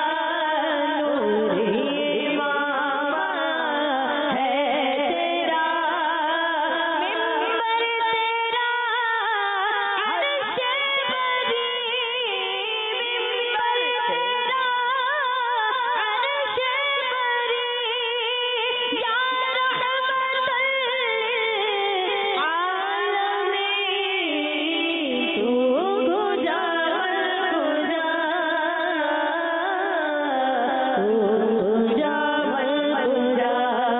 نوری امام ہے تیرا منبر تیرا عرش بری منبر تیرا عرش بری یا رحمت للعالمین تو کجا من کجا تو کجا من کجا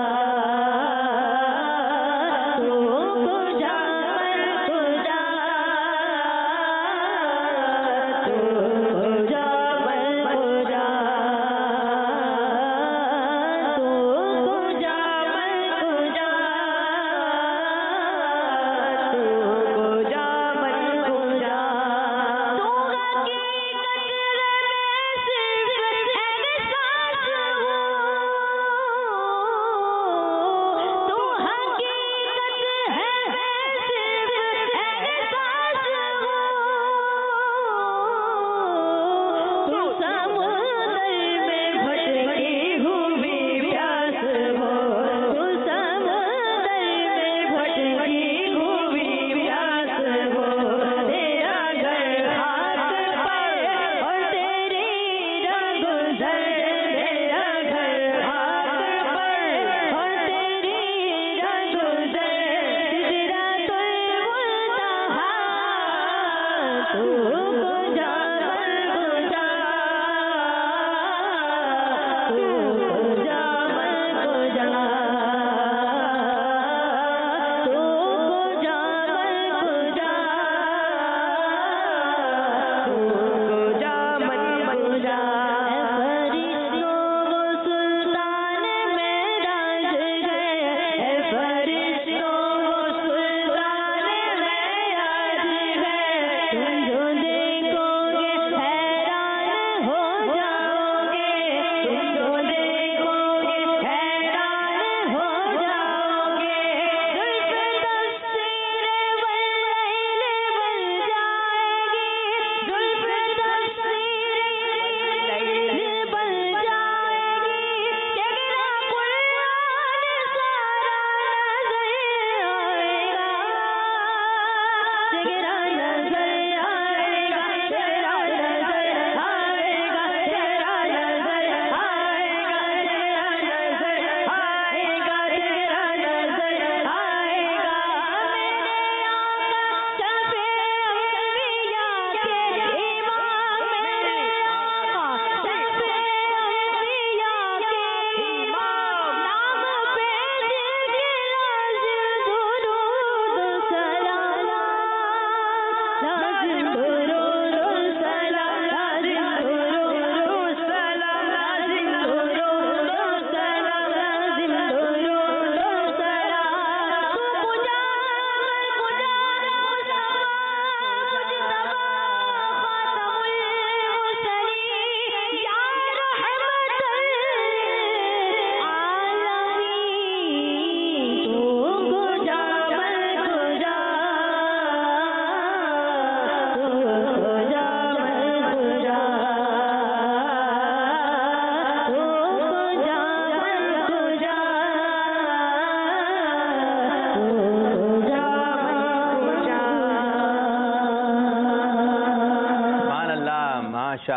تو کجا من کجا تو کجا من کجا تو کجا من کجا تو کجا من کجا تو حقیقت میں صرف احساس ہوں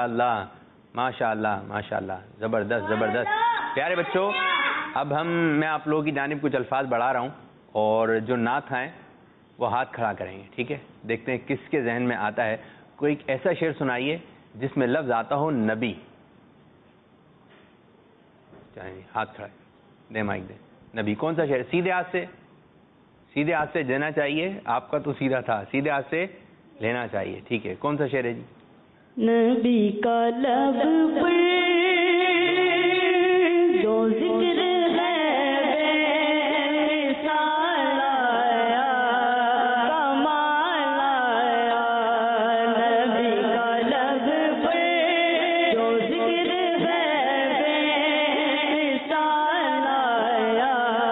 اللہ ماشاء اللہ ماشاء اللہ زبردست زبردست. پیارے بچوں اب ہم میں آپ لوگوں کی جانب کچھ الفاظ بڑھا رہا ہوں اور جو نعت ہیں وہ ہاتھ کھڑا کریں گے, ٹھیک ہے؟ دیکھتے ہیں کس کے ذہن میں آتا ہے. کوئی ایک ایسا شعر سنائیے جس میں لفظ آتا ہو نبی. چاہیے ہاتھ کھڑا دیں, مائک دیں. نبی کون سا شعر؟ سیدھے ہاتھ سے سیدھے ہاتھ سے دینا چاہیے. آپ کا تو سیدھا تھا, سیدھے ہاتھ سے لینا چاہیے, ٹھیک ہے؟ کون سا شعر ہے جی؟ نبی کا لب پر جو ذکر ہے وصال آیا کمال آیا. نبی کا لب پر جو ذکر ہے وصال آیا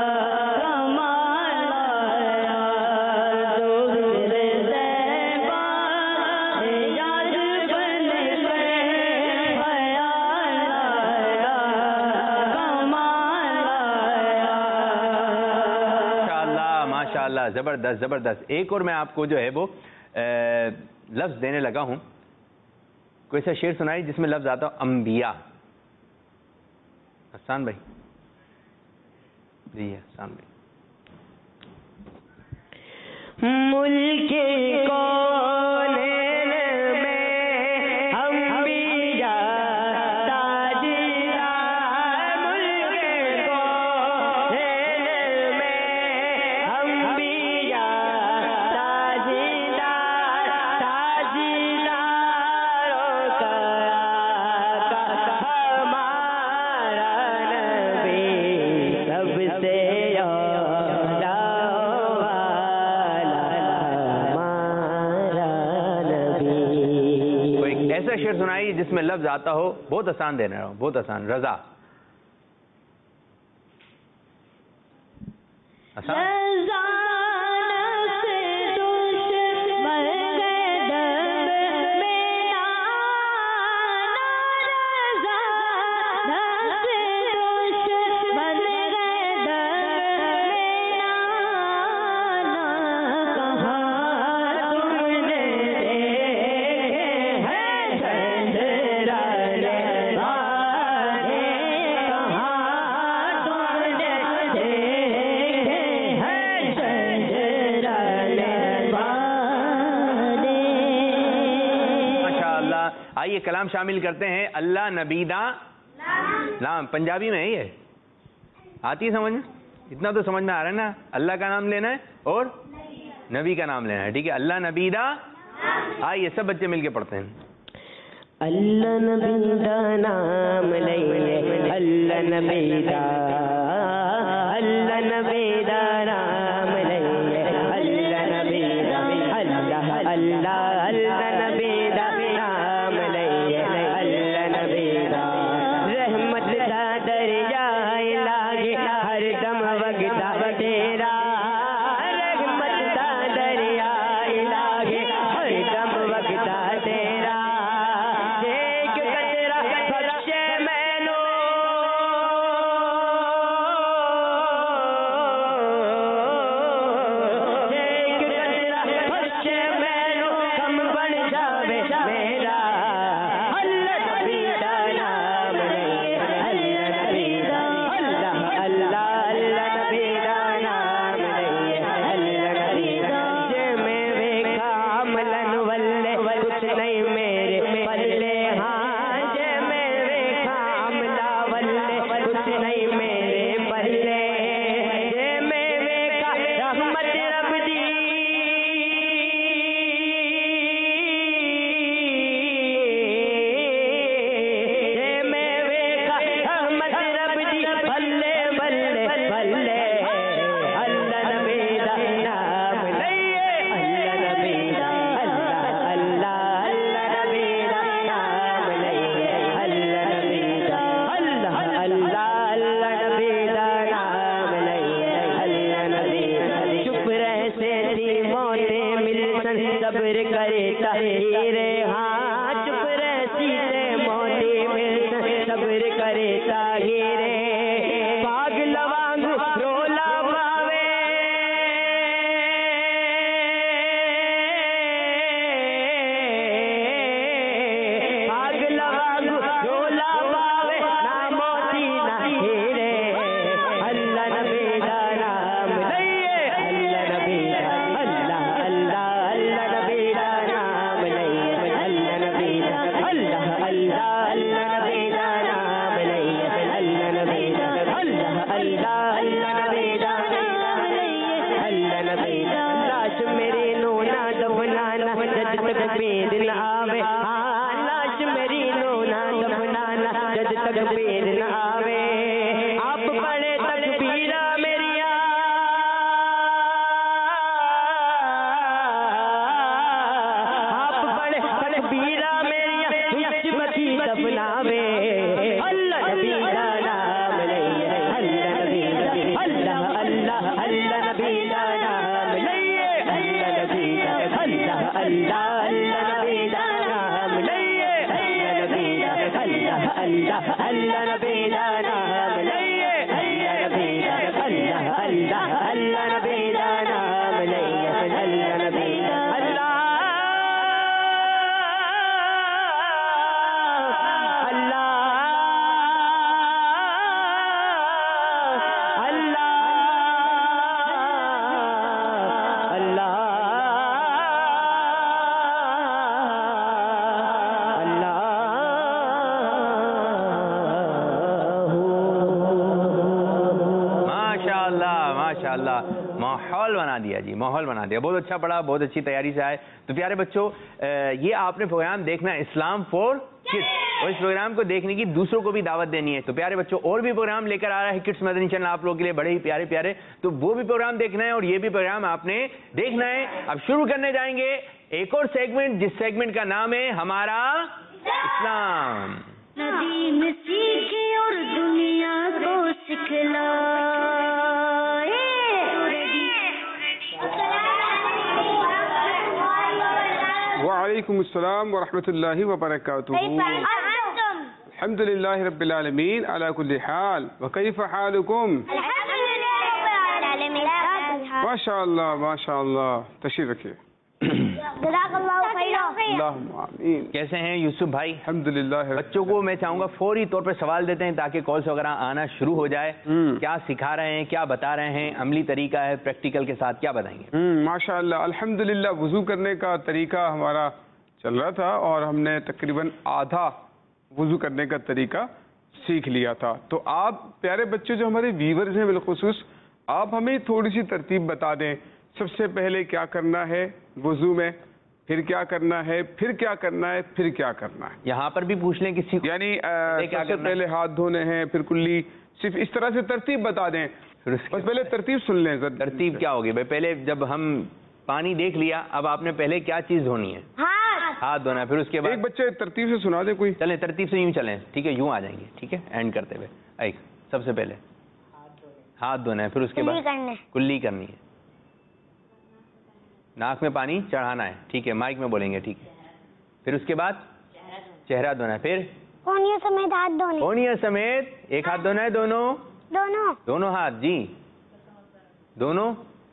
کمال آیا. ظہر زیبا یاد بن کر خیال آیا کمال آیا. ماشاء اللہ زبردست زبردست. ایک اور میں آپ کو جو ہے وہ لفظ دینے لگا ہوں. کوئی ایسا شعر سنائی جس میں لفظ آتا ہو انبیاء. حسان بھائی جی حسان بھائی. ملک کونین میں انبیاء تاجدار. ملک کونین میں انبیاء تاجدار. تاجداروں کا ہمارا نبی سب سے اولا والا ہمارا نبی. کوئی ایسا شعر سنائی جس میں لفظ آتا ہو, بہت آسان دینا رہا ہوں, بہت آسان. رضا. آسان. آئیے کلام شامل کرتے ہیں. اللہ نبیدہ نام پنجابی میں ہے, یہ آتی ہے سمجھ میں؟ اتنا تو سمجھ میں آ رہا ہے نا. اللہ کا نام لینا ہے اور نبی کا نام لینا ہے, ٹھیک ہے؟ اللہ نبیدہ. آئیے سب بچے مل کے پڑھتے ہیں. اللہ نبیدہ نام لئیے اللہ نبیدہ. اللہ نبیدہ نام لئیے اللہ نبیدہ. اللہ اللہ اللہ نبیدہ نام لئیے اللہ نبیدہ. رحمت کا دریا لاگے ہر دم وگتا تیرا. رحمت کا دریا لاگے ہر دم وگتا تیرا. ایک قطرہ بخشے مینو ایک قطرہ بخشے مینو کم بن جاوے میرا. اللہ نبیدہ نام لئیے اللہ نبیدہ. اللہ اللہ اللہ نبیدہ نام لئیے اللہ نبیدہ. جے میں ویکھا عملن ولے کچھ نہیں میرے پلے. ہاں جے میں ویکھا عملہ ولے کچھ نہیں میرے پلے. جے میں ویکھا رحمت رب دی جے میں ویکھا رحمت رب دی بلے بلے بلے. اللہ نبیدہ نام لئیے اللہ نبیدہ. اللہ اللہ اللہ نبیدہ نام لئیے اللہ نبیدہ. اللہ اللہ اللہ نبیدہ نام لئیے اللہ نبیدہ. چپ رہ سے تھی موتیں ملسن صبر کرے تحریر. ہاں چپ رہ سی سے موتیں ملسن صبر کرے تحریر. باغ لوانگ رولا پاوے باغ لوانگ تکبیر نہ آوے آپ پڑھے تکبیرہ میریا آپ پڑھے تکبیرہ میریا اس بچی دفناوے اللہ نبی دا نام لئیے اللہ نبی اللہ اللہ اللہ نبی دا نام لئیے اللہ نبی دا اللہ اللہ اللہ نبی دا نام لئیے اللہ نبی دا اللہ اللہ اللہ نبی دا نام لئیے اللہ نبی دا اللہ اللہ اللہ نبی دا نام لئیے اللہ نبی دا اللہ ماحول بنا دیا جی، ماحول بنا دیا. بہت اچھا پڑھا، بہت اچھی تیاری سے آئے. تو پیارے بچوں، یہ آپ نے پروگرام دیکھنا ہے اسلام فور کڈس، اور اس پروگرام کو دیکھنے کی دوسروں کو بھی دعوت دینی ہے. تو پیارے بچوں، اور بھی پروگرام لے کر آ رہا ہے کڈس مدنی چینل آپ لوگوں کے لیے، بڑے ہی پیارے پیارے. تو وہ بھی پروگرام دیکھنا ہے اور یہ بھی پروگرام آپ نے دیکھنا ہے. اب شروع کرنے جائیں گے ایک اور سیگمنٹ، جس سیگمنٹ کا نام ہے ہمارا اسلام. ندی میں سیکھے اور دنیا کو سکھلائے. وعلیکم السلام ورحمۃ اللہ وبرکاتہ. الحمد للہ رب العالمین علی کل حال. وکیف حالکم؟ ماشاء اللہ ماشاء اللہ. تشریف رکھیے. اللہم آمین. کیسے ہیں یوسف بھائی؟ الحمد للہ. بچوں کو میں چاہوں گا فوری طور پر سوال دیتے ہیں تاکہ کالس وغیرہ آنا شروع ہو جائے. کیا سکھا رہے ہیں، کیا بتا رہے ہیں، عملی طریقہ ہے پریکٹیکل کے ساتھ، کیا بتائیں گے؟ ماشاء اللہ الحمد للہ. وضو کرنے کا طریقہ ہمارا چل رہا تھا اور ہم نے تقریباً آدھا وضو کرنے کا طریقہ سیکھ لیا تھا. تو آپ پیارے بچے جو ہمارے ویورز ہیں بالخصوص، آپ ہمیں تھوڑی سی ترتیب بتا دیں. سب سے پہلے کیا کرنا ہے وضو میں، پھر کیا کرنا ہے، پھر کیا کرنا ہے، پھر کیا کرنا ہے. یہاں پر بھی پوچھ لیں کسی کو، یعنی سب سے پہلے ہاتھ دھونے ہیں، پھر کلی، صرف اس طرح سے ترتیب بتا دیں. بس پہلے ترتیب سن لیں. ترتیب کیا ہوگی بھائی؟ پہلے جب ہم پانی دیکھ لیا، اب آپ نے پہلے کیا چیز دھونی ہے؟ ہاتھ دھونا ہے. پھر اس کے بعد ایک بچے ترتیب سے سنا دیں کوئی. چلیں ترتیب سے یوں چلیں، ٹھیک ہے؟ یوں آ جائیں گے، ٹھیک ہے؟ اینڈ کرتے ہوئے ایک سب سے پہلے ہاتھ دھونا ہے، پھر اس کے بعد کلی کرنی ہے، ناک میں پانی چڑھانا ہے، ٹھیک ہے؟ مائک میں بولیں گے، ٹھیک ہے؟ پھر اس کے بعد چہرہ دھونا ہے، پھر کونیوں سمیت ہاتھ دھونے. کونیاں سمیت ایک ہاتھ دھونا ہے. دونوں دونوں دونوں ہاتھ جی، دونوں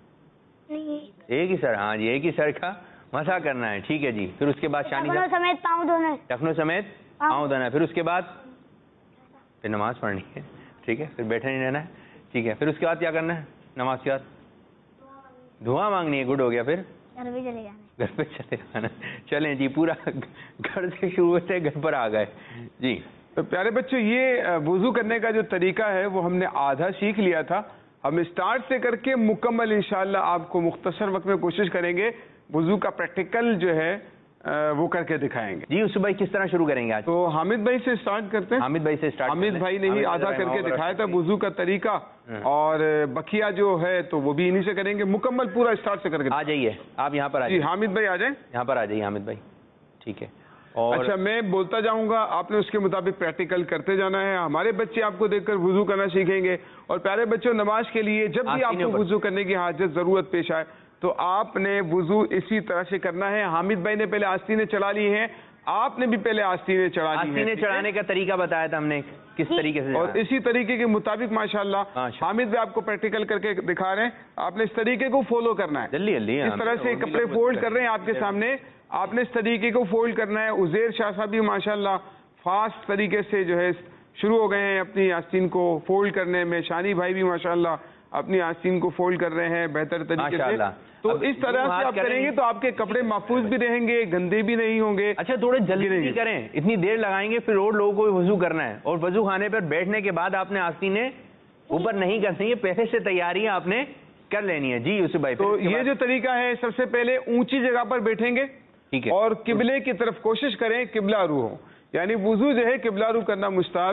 ایک ہی سر. ہاں جی، ایک ہی سر کا مسا کرنا ہے، ٹھیک ہے جی. پھر اس کے بعد شانی سمیت پاؤں دھونے. ٹخنوں سمیت پاؤں دھونا ہے. پھر اس کے بعد پھر نماز پڑھنی ہے، ٹھیک ہے؟ پھر بیٹھے نہیں رہنا ہے، ٹھیک ہے؟ پھر اس کے بعد کیا کرنا ہے؟ نماز کے بعد دعا مانگنی ہے. گڈ ہو گیا. پھر گھر بھی چلے جانا. گھر پہ چلے جانا. چلیں جی، پورا گھر سے شروع ہوتے گھر پر آ گئے جی. تو پیارے بچوں، یہ وضو کرنے کا جو طریقہ ہے وہ ہم نے آدھا سیکھ لیا تھا. ہم اسٹارٹ سے کر کے مکمل انشاءاللہ آپ کو مختصر وقت میں کوشش کریں گے وضو کا پریکٹیکل جو ہے وہ کر کے دکھائیں گے. جی یوسف بھائی، کس طرح شروع کریں گے آج؟ تو حامد بھائی سے اسٹارٹ کرتے ہیں. حامد بھائی سے اسٹارٹ. حامد بھائی نے ہی آدھا کر کے دکھایا تھا وضو کا طریقہ، اور بقیہ جو ہے تو وہ بھی انہی سے کریں گے. مکمل پورا اسٹارٹ سے کر کے. آ جائیے آپ یہاں پر. آ جی حامد بھائی آ جائیں. یہاں پر آ جائیے حامد بھائی، ٹھیک ہے؟ اور اچھا، میں بولتا جاؤں گا، آپ نے اس کے مطابق پریکٹیکل کرتے جانا ہے. ہمارے بچے آپ کو دیکھ کر وضو کرنا سیکھیں گے. اور پیارے بچوں، نماز کے لیے جب بھی آپ کو وضو کرنے کی حاجت ضرورت پیش آئے تو آپ نے وضو اسی طرح سے کرنا ہے. حامد بھائی نے پہلے آستینیں چڑھا لی ہیں، آپ نے بھی پہلے آستینیں چڑھا لی ہیں. آستینیں چڑھانے کا طریقہ بتایا تھا ہم نے کس طریقے سے، اور اسی طریقے کے مطابق ماشاءاللہ حامد بھائی آپ کو پریکٹیکل کر کے دکھا رہے ہیں. آپ نے اس طریقے کو فالو کرنا ہے. جلدی جلدی. اس طرح سے کپڑے فولڈ کر رہے ہیں آپ کے سامنے، آپ نے اس طریقے کو فولڈ کرنا ہے. عزیر شاہ صاحب بھی ماشاءاللہ فاسٹ طریقے سے جو ہے شروع ہو گئے ہیں اپنی آستین کو فولڈ کرنے میں. شانی بھائی بھی ماشاءاللہ اپنی آستین کو فولڈ کر رہے ہیں بہتر طریقے سے. تو اس طرح سے آپ کریں گے تو آپ کے کپڑے محفوظ بھی رہیں گے، گندے بھی نہیں ہوں گے. اچھا، تھوڑے جلدی کریں، اتنی دیر لگائیں گے پھر اور لوگوں کو وضو کرنا ہے. اور وضو خانے پر بیٹھنے کے بعد آپ نے آستینیں اوپر نہیں کرنی ہے، پہلے سے تیاریاں آپ نے کر لینی ہے. جی یوسف بھائی. تو یہ جو طریقہ ہے، سب سے پہلے اونچی جگہ پر بیٹھیں گے، ٹھیک ہے؟ اور قبلے کی طرف کوشش کریں قبلہ رو ہو. یعنی وضو جو ہے قبلہ رو کرنا مستحب ہے.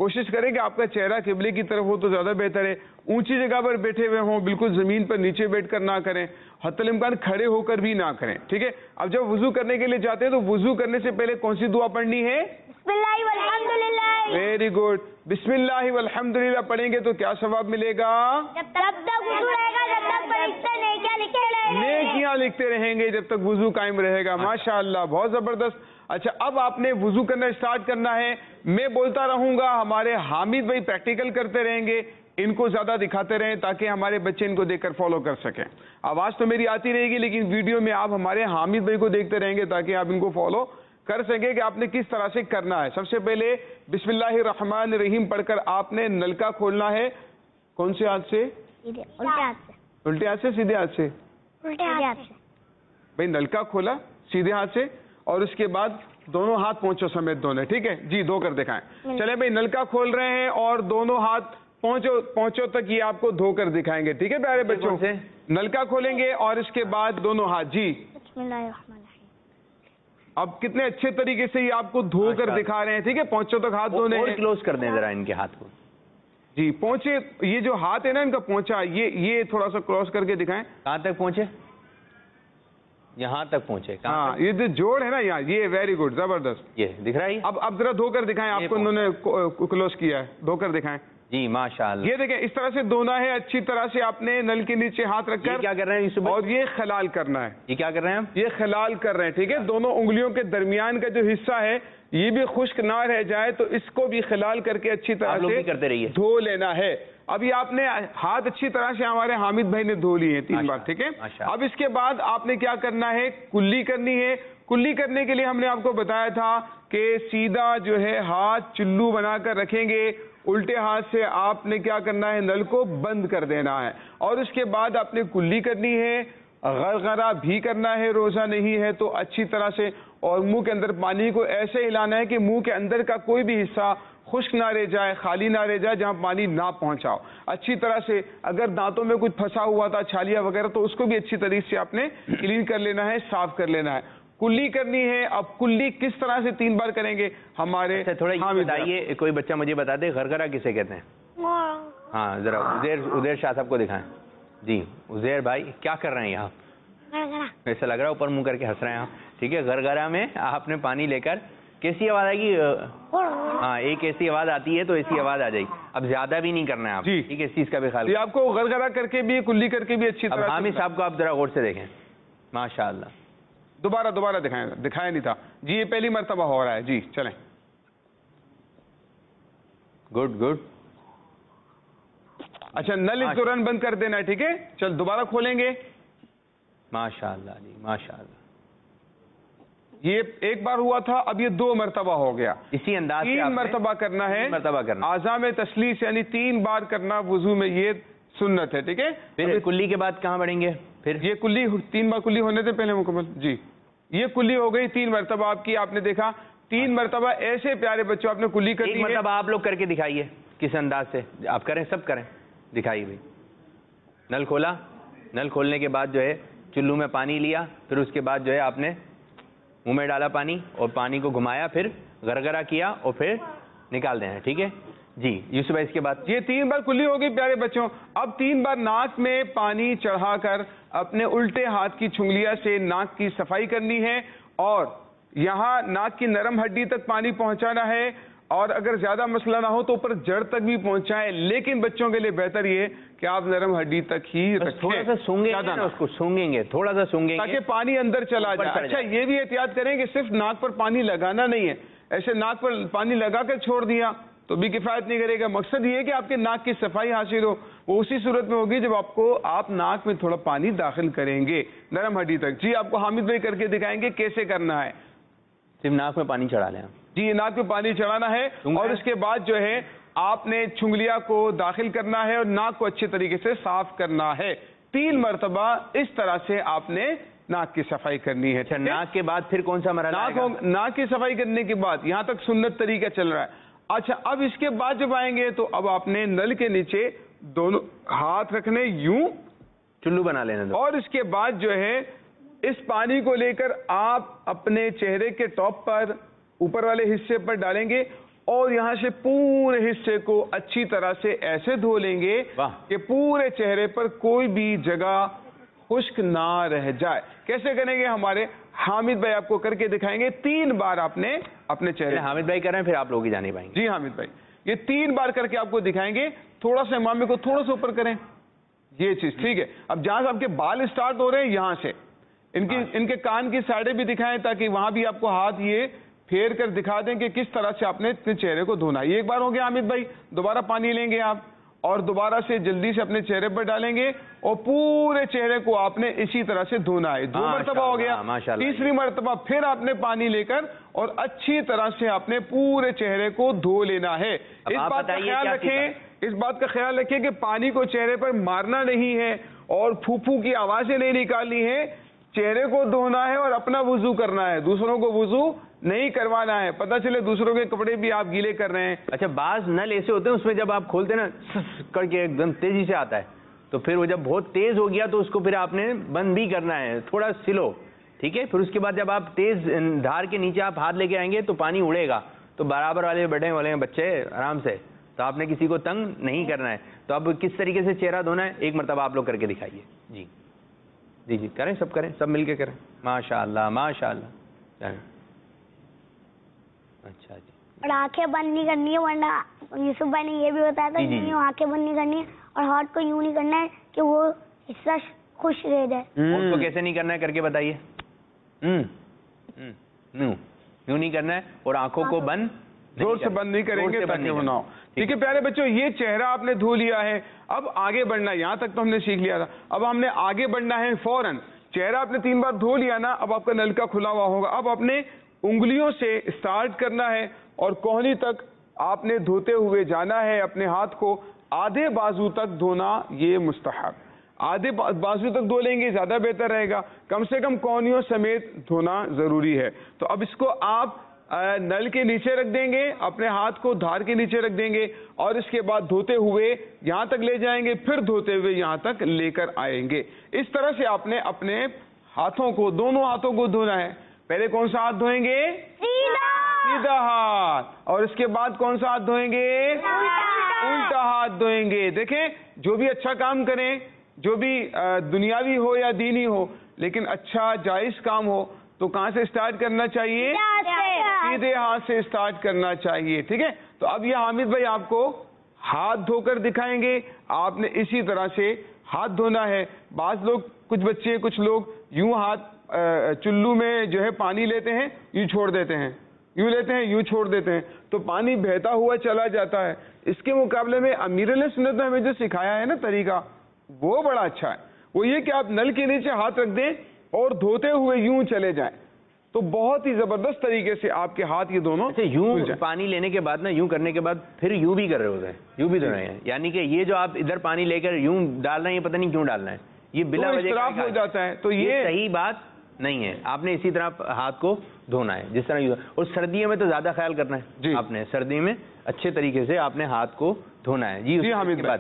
कोशिश करें कि आपका चेहरा किबले की तरफ हो तो ज्यादा बेहतर है। ऊंची जगह पर बैठे हुए हों, बिल्कुल जमीन पर नीचे बैठकर ना करें, हत्तल इम्कान खड़े होकर भी ना करें, ठीक है। अब जब वुजू करने के लिए जाते हैं तो वुजू करने से पहले कौन सी दुआ पढ़नी है? बिस्मिल्लाह वल्हम्दुलिल्लाह। वेरी गुड, बिस्मिल्लाह वल्हम्दुलिल्लाह पढ़ेंगे तो क्या सवाब मिलेगा? जब तक वुजू रहेगा, जब तक फरिश्ते नेकियां लिखे रहेंगे। नेकियां लिखते रहेंगे जब तक वुजू कायम रहेगा। माशाअल्लाह, बहुत जबरदस्त। अच्छा, अब आपने वुजू करना स्टार्ट करना है। मैं बोलता रहूंगा, हमारे हामिद भाई प्रैक्टिकल करते रहेंगे, इनको ज्यादा दिखाते रहें ताकि हमारे बच्चे इनको देखकर फॉलो कर सकें। आवाज तो मेरी आती रहेगी लेकिन वीडियो में आप हमारे हामिद भाई को देखते रहेंगे ताकि आप इनको फॉलो कर सके कि आपने किस तरह से करना है। सबसे पहले बिस्मिल्लाहिर्रहमानिर्रहीम पढ़कर आपने नलका खोलना है। कौन से हाथ से? उल्टे हाथ से। उल्टे हाथ से सीधे हाथ से? उल्टे हाथ से। भाई नलका खोला सीधे हाथ से और उसके बाद दोनों हाथ पोंछों समेत दोनों, ठीक है जी, धो कर दिखाएं। चले भाई, नलका खोल रहे हैं और दोनों हाथ पोंछों पोंछों तक ये आपको धोकर दिखाएंगे, ठीक है प्यारे बच्चों से। नलका खोलेंगे और इसके बाद दोनों हाथ, जी अब कितने अच्छे तरीके से ये आपको धोकर दिखा रहे हैं, ठीक है। पोंछों तक हाथ धोने हैं। क्लोज कर दें जरा इनके हाथ को जी। पहुंचे, ये जो हाथ है ना इनका पहुंचा, ये ये थोड़ा सा क्रॉस करके दिखाएं। कहाँ तक पहुंचे? यहाँ तक पहुंचे। हाँ, ये जो जोड़ है ना यहाँ, ये वेरी गुड, जबरदस्त, ये दिख रहा है। अब अब जरा धोकर दिखाएं, आपको इन्होंने क्लोज किया है, धोकर दिखाएं जी। माशाअल्लाह, ये देखें, इस तरह से धोना है अच्छी तरह से। आपने नल के नीचे हाथ रखकर क्या कर रहे हैं यूसुफ भाई? और ये खलाल करना है। ये क्या कर रहे हैं हम? ये खलाल कर रहे हैं, ठीक है। दोनों उंगलियों के दरमियान का जो हिस्सा है ये भी खुश्क ना रह जाए तो इसको भी खलाल करके अच्छी तरह से करते रहिए, धो लेना है। अभी आपने हाथ अच्छी तरह से हमारे हामिद भाई ने धो लिए तीन बार, ठीक है। अब इसके बाद आपने क्या करना है? कुल्ली करनी है। कुल्ली करने के लिए हमने आपको बताया था कि सीधा जो है हाथ चुल्लू बनाकर रखेंगे, उल्टे हाथ से आपने क्या करना है? नल को बंद कर देना है और उसके बाद आपने कुल्ली करनी है। गरगरा भी करना है, रोजा नहीं है तो अच्छी तरह से, और मुंह के अंदर पानी को ऐसे हिलाना है कि मुंह के अंदर का कोई भी हिस्सा खुश्क ना रह जाए, खाली ना रह जाए, जहां पानी ना पहुंचाओ अच्छी तरह से। अगर दांतों में कुछ फंसा हुआ था, छालिया वगैरह, तो उसको भी अच्छी तरीके से आपने क्लीन कर लेना है, साफ कर लेना है। कुल्ली करनी है। अब कुल्ली किस तरह से तीन बार करेंगे हमारे? अच्छा, थोड़ा ये बताइए, कोई बच्चा मुझे बता दे, गरगरा किसे कहते हैं? हाँ, जरा उजैर उजैर शाह साहब को दिखाएं जी। उजैर भाई क्या कर रहे हैं आप? ऐसा लग रहा है ऊपर मुंह करके हंस रहे हैं आप, ठीक है। गरगरा में आपने पानी लेकर, कैसी आवाज आएगी? हाँ, एक ऐसी आवाज आती है तो ऐसी आवाज आ जाएगी। अब ज्यादा भी नहीं करना है आप, ठीक है, इस चीज का भी ख्याल। आपको गरगरा करके भी, कुल्ली करके भी अच्छी तरह। हामिद साहब को आप जरा गौर से देखें, माशाअल्लाह। दोबारा दोबारा दिखाएं, दिखाया नहीं था जी, ये पहली मर्तबा हो रहा है जी। चलें, गुड गुड। अच्छा, नल इस दौरान बंद कर देना है, ठीक है। चल दोबारा खोलेंगे। माशाअल्लाह जी, माशाअल्लाह। ये एक बार हुआ था, अब ये दो मर्तबा हो गया। इसी अंदाज से तीन मर्तबा करना है, मर्तबा करना। आज़ा में तस्लीस यानी तीन बार करना वुजू में, ये सुन्नत है, ठीक है। फिर कुल्ली के बाद कहाँ बढ़ेंगे? फिर ये कुल्ली तीन बार कुल्ली होने से पहले मुकम्मल जी। ये कुल्ली हो गई तीन मर्तबा आपकी, आपने देखा तीन मर्तबा। ऐसे प्यारे बच्चों आपने कुल्ली कर दी है। मर्तबा आप लोग करके दिखाइए किस अंदाज से आप करें, सब करें, दिखाइए भाई। नल खोला, नल खोलने के बाद जो है चुल्लू में पानी लिया, फिर उसके बाद जो है आपने मुंह में डाला पानी और पानी को घुमाया, फिर गरगरा किया और फिर निकाल देना, ठीक है जी। यूसुफ भाई इसके बाद ये तीन बार कुल्ली हो गई प्यारे बच्चों। अब तीन बार नाक में पानी चढ़ाकर अपने उल्टे हाथ की छुंगलिया से नाक की सफाई करनी है और यहाँ नाक की नरम हड्डी तक पानी पहुंचाना है, और अगर ज्यादा मसला ना हो तो ऊपर जड़ तक भी पहुंचाएं, लेकिन बच्चों के लिए बेहतर ये कि आप नरम हड्डी तक ही रखें। थोड़ा सा सूंघेंगे ना उसको, सूंघेंगे, थोड़ा सा सूंघेंगे ताकि पानी अंदर चला जाए। अच्छा, ये भी एहतियात करें कि सिर्फ नाक पर पानी लगाना नहीं है, ऐसे नाक पर पानी लगा कर छोड़ दिया तो भी किफायत नहीं करेगा। मकसद ये है कि आपके नाक की सफाई हासिल हो, वो उसी सूरत में होगी जब आपको आप नाक में थोड़ा पानी दाखिल करेंगे नरम हड्डी तक। जी, आपको हामिद भाई करके दिखाएंगे कैसे करना है। सिर्फ नाक में पानी चढ़ा लें जी, नाक में पानी चढ़ाना है और उसके बाद जो है आपने छुंगलिया को दाखिल करना है और नाक को अच्छे तरीके से साफ करना है। तीन मरतबा इस तरह से आपने नाक की सफाई करनी है। नाक के बाद फिर कौन सा मरहला? नाक नाक की सफाई करने के बाद यहाँ तक सुन्नत तरीका चल रहा है। अच्छा, अब इसके बाद जब आएंगे तो अब आपने नल के नीचे दोनों हाथ रखने, यूं चुल्लू बना लेना, और इसके बाद जो है इस पानी को लेकर आप अपने चेहरे के टॉप पर, ऊपर वाले हिस्से पर डालेंगे اور یہاں سے پورے حصے کو اچھی طرح سے ایسے دھو لیں گے کہ پورے چہرے پر کوئی بھی جگہ خشک نہ رہ جائے. کیسے کریں گے ہمارے حامد بھائی آپ کو کر کے دکھائیں گے. تین بار آپ نے اپنے چہرے, حامد بھائی کریں پھر آپ لوگ ہی جانے پائیں گے. جی حامد بھائی یہ تین بار کر کے آپ کو دکھائیں گے. تھوڑا سا امام کو تھوڑا سا اوپر کریں, یہ چیز ٹھیک ہے. اب جہاں سے آپ کے بال اسٹارٹ ہو رہے ہیں یہاں سے ان کی ان کے کان کی سائڈیں بھی دکھائیں تاکہ وہاں بھی آپ کو ہاتھ یہ پھیر کر دکھا دیں کہ کس طرح سے آپ نے اپنے چہرے کو دھونا ہے. یہ ایک بار ہو گیا حامد بھائی. دوبارہ پانی لیں گے آپ اور دوبارہ سے جلدی سے اپنے چہرے پر ڈالیں گے اور پورے چہرے کو آپ نے اسی طرح سے دھونا ہے. دو مرتبہ ہو گیا. تیسری مرتبہ پھر آپ نے پانی لے کر اور اچھی طرح سے آپ نے پورے چہرے کو دھو لینا ہے. اس بات کا خیال رکھیں اس بات کا خیال رکھیں کہ پانی کو چہرے پر مارنا نہیں ہے اور پھوپھو کی آوازیں نہیں نکالنی ہے. چہرے کو دھونا ہے اور اپنا وضو کرنا ہے, دوسروں کو وضو نہیں کروانا ہے. پتہ چلے دوسروں کے کپڑے بھی آپ گیلے کر رہے ہیں. اچھا بعض نل ایسے ہوتے ہیں اس میں جب آپ کھولتے نا کر کے ایک دم تیزی سے آتا ہے, تو پھر وہ جب بہت تیز ہو گیا تو اس کو پھر آپ نے بند بھی کرنا ہے, تھوڑا سلو, ٹھیک ہے. پھر اس کے بعد جب آپ تیز دھار کے نیچے آپ ہاتھ لے کے آئیں گے تو پانی اڑے گا, تو برابر والے بیٹھے والے ہیں بچے آرام سے, تو آپ نے کسی کو تنگ نہیں کرنا ہے. تو اب کس طریقے سے چہرہ دھونا ہے ایک مرتبہ آپ لوگ کر کے دکھائیے. جی جی جی کریں, سب کریں, سب مل کے کریں. ماشاء اللہ ماشاء اللہ. اچھا جی. اور آنکھیں بند نہیں کرنی ہے, ورنہ یوسف بھائی نے یہ بھی بتایا تھا کہ آنکھیں بند نہیں کرنی ہے اور ہاتھ کو یوں نہیں کرنا ہے کہ وہ حصہ خوش رہ جائے. اس کو کیسے نہیں کرنا ہے کر کے بتائیے. یوں نہیں کرنا ہے اور آنکھوں کو بند زور سے بند نہیں کریں گے تاکہ وہ نہ ہو. ٹھیک ہے پیارے بچوں, یہ چہرہ آپ نے دھو لیا ہے. اب آگے بڑھنا, یہاں تک تو ہم نے سیکھ لیا تھا. اب ہم نے آگے بڑھنا ہے فوراً. چہرہ آپ نے تین بار دھو لیا نا, اب آپ کا نلکا کھلا ہوا ہوگا. اب آپ نے انگلیوں سے اسٹارٹ کرنا ہے اور کوہنی تک آپ نے دھوتے ہوئے جانا ہے. اپنے ہاتھ کو آدھے بازو تک دھونا یہ مستحب. آدھے بازو تک دھو لیں گے زیادہ بہتر رہے گا. کم سے کم کوہنیوں سمیت دھونا ضروری ہے. تو اب اس کو آپ نل کے نیچے رکھ دیں گے, اپنے ہاتھ کو دھار کے نیچے رکھ دیں گے اور اس کے بعد دھوتے ہوئے یہاں تک لے جائیں گے, پھر دھوتے ہوئے یہاں تک لے کر آئیں گے. اس طرح سے آپ نے اپنے ہاتھوں کو, دونوں ہاتھوں کو دھونا ہے. پہلے کون سا ہاتھ دھوئیں گے؟ سیدھا ہاتھ. اور اس کے بعد کون سا ہاتھ دھوئیں گے؟ الٹا ہاتھ دھوئیں گے. دیکھیں جو بھی اچھا کام کریں, جو بھی دنیاوی ہو یا دینی ہو, لیکن اچھا جائز کام ہو تو کہاں سے اسٹارٹ کرنا چاہیے؟ سیدھے ہاتھ سے اسٹارٹ کرنا چاہیے. ٹھیک ہے. تو اب یہ حامد بھائی آپ کو ہاتھ دھو کر دکھائیں گے. آپ نے اسی طرح سے ہاتھ دھونا ہے. بعض لوگ, کچھ بچے, کچھ لوگ یوں ہاتھ چلو میں جو ہے پانی لیتے ہیں, یوں چھوڑ دیتے ہیں, یوں لیتے ہیں, یوں چھوڑ دیتے ہیں, تو پانی بہتا ہوا چلا جاتا ہے. اس کے مقابلے میں امیر علیہ سنت نے ہمیں جو سکھایا ہے نا طریقہ, وہ بڑا اچھا ہے. وہ یہ کہ آپ نل کے نیچے ہاتھ رکھ دیں اور دھوتے ہوئے یوں چلے جائیں, تو بہت ہی زبردست طریقے سے آپ کے ہاتھ یہ دونوں. اچھا یوں پانی لینے کے بعد نا, یوں کرنے کے بعد پھر یوں بھی کر رہے ہوتے ہیں, یوں بھی دھو رہے ہیں, یعنی کہ یہ جو آپ ادھر پانی لے کر یوں ڈال رہے ہیں, یہ پتہ نہیں کیوں ڈالنا ہے, یہ بلا وجہ اسراف ہو جاتا ہے. تو یہ صحیح بات نہیں ہے. آپ نے اسی طرح ہاتھ کو دھونا ہے جس طرح. اور سردیوں میں تو زیادہ خیال کرنا ہے آپ نے, سردی میں اچھے طریقے سے آپ نے ہاتھ کو دھونا ہے. جی حامد کے بعد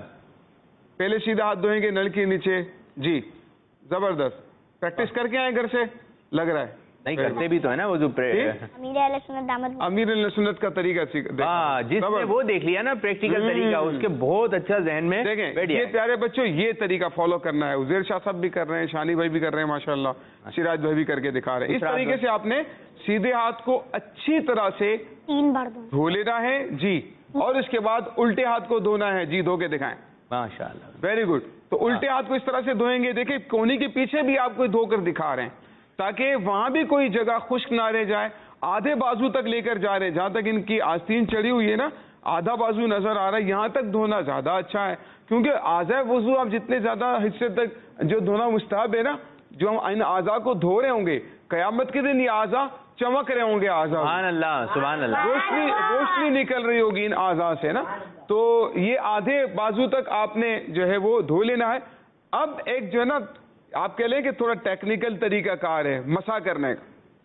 پہلے سیدھا ہاتھ دھوئیں گے نل کے نیچے. جی زبردست. پریکٹس کر کے آئے گھر سے, لگ رہا ہے نہیں کرتے بھی تو ہے نا وہ جو امیر اہل سنت دامت امیر اہل سنت کا طریقہ سیکھ, ہاں جس نے وہ دیکھ لیا نا پریکٹیکل طریقہ, اس کے بہت اچھا ذہن میں. دیکھیں یہ پیارے بچوں, یہ طریقہ فالو کرنا ہے. عزیر شاہ صاحب بھی کر رہے ہیں, شانی بھائی بھی کر رہے ہیں ماشاءاللہ, سراج بھائی بھی کر کے دکھا رہے ہیں. اس طریقے سے آپ نے سیدھے ہاتھ کو اچھی طرح سے تین بار دھو لینا ہے. جی, اور اس کے بعد الٹے ہاتھ کو دھونا ہے. جی دھو کے دکھائیں. ماشاءاللہ ویری گڈ. تو الٹے ہاتھ کو اس طرح سے دھوئیں گے. دیکھیں کونی کے پیچھے بھی آپ کو دھو کر دکھا رہے ہیں تاکہ وہاں بھی کوئی جگہ خشک نہ رہ جائے. آدھے بازو تک لے کر جا رہے ہیں, جہاں تک ان کی آستین چڑھی ہوئی ہے نا, آدھا بازو نظر آ رہا ہے, یہاں تک دھونا زیادہ اچھا ہے. کیونکہ اعضاء وضو آپ جتنے زیادہ حصے تک جو دھونا مستحب ہے نا, جو ہم ان اعضاء کو دھو رہے ہوں گے, قیامت کے دن یہ اعضاء چمک رہے ہوں گے. اعضاء سبحان اللہ سبحان اللہ, روشنی روشنی نکل رہی ہوگی ان اعضاء سے نا. تو یہ آدھے بازو تک آپ نے جو ہے وہ دھو لینا ہے. اب ایک جو ہے نا آپ کہہ لیں کہ تھوڑا ٹیکنیکل طریقہ کار ہے مسح کرنے کا.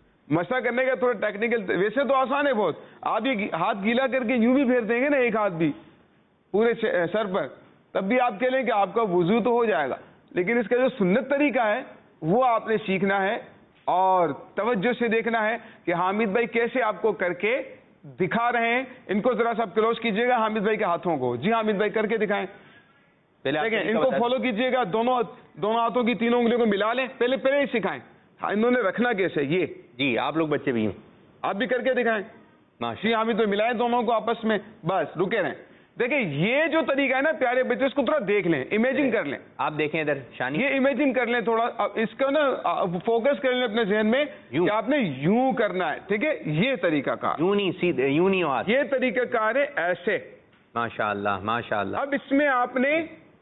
مسح کرنے کا تھوڑا ٹیکنیکل, ویسے تو آسان ہے بہت. آپ یہ ہاتھ گیلا کر کے یوں بھی پھیر دیں گے نا ایک ہاتھ بھی پورے سر پر, تب بھی آپ کہہ لیں کہ آپ کا وضو تو ہو جائے گا. لیکن اس کا جو سنت طریقہ ہے وہ آپ نے سیکھنا ہے اور توجہ سے دیکھنا ہے کہ حامد بھائی کیسے آپ کو کر کے دکھا رہے ہیں, ان کو ذرا سا کلوز کیجیے گا حامد بھائی کے ہاتھوں کو. جی حامد بھائی کر کے دکھائیں. دیکھیں ان کو فالو کیجیے گا, دونوں دونوں ہاتھوں کی تینوں انگلیوں کو ملا لیں. پہلے پہلے ہی سکھائیں انہوں نے رکھنا کیسے. یہ جی آپ لوگ بچے بھی ہوں, آپ بھی کر کے دکھائیں. جی حامد بھائی ملائیں دونوں کو آپس میں, بس رکے رہیں. دیکھیں یہ جو طریقہ ہے نا پیارے بچے, اس کو تھوڑا دیکھ لیں, امیجن کر لیں. آپ دیکھیں ادھر شانی, یہ امیجن کر لیں تھوڑا, اس کو نا فوکس کر لیں اپنے ذہن میں کہ آپ نے یوں کرنا ہے. ٹھیک ہے, یہ طریقہ کار, یوں نہیں سیدھے, یوں نہیں ہاتھ, یہ طریقہ کار ہے ایسے. ماشاء اللہ ماشاء اللہ. اب اس میں آپ نے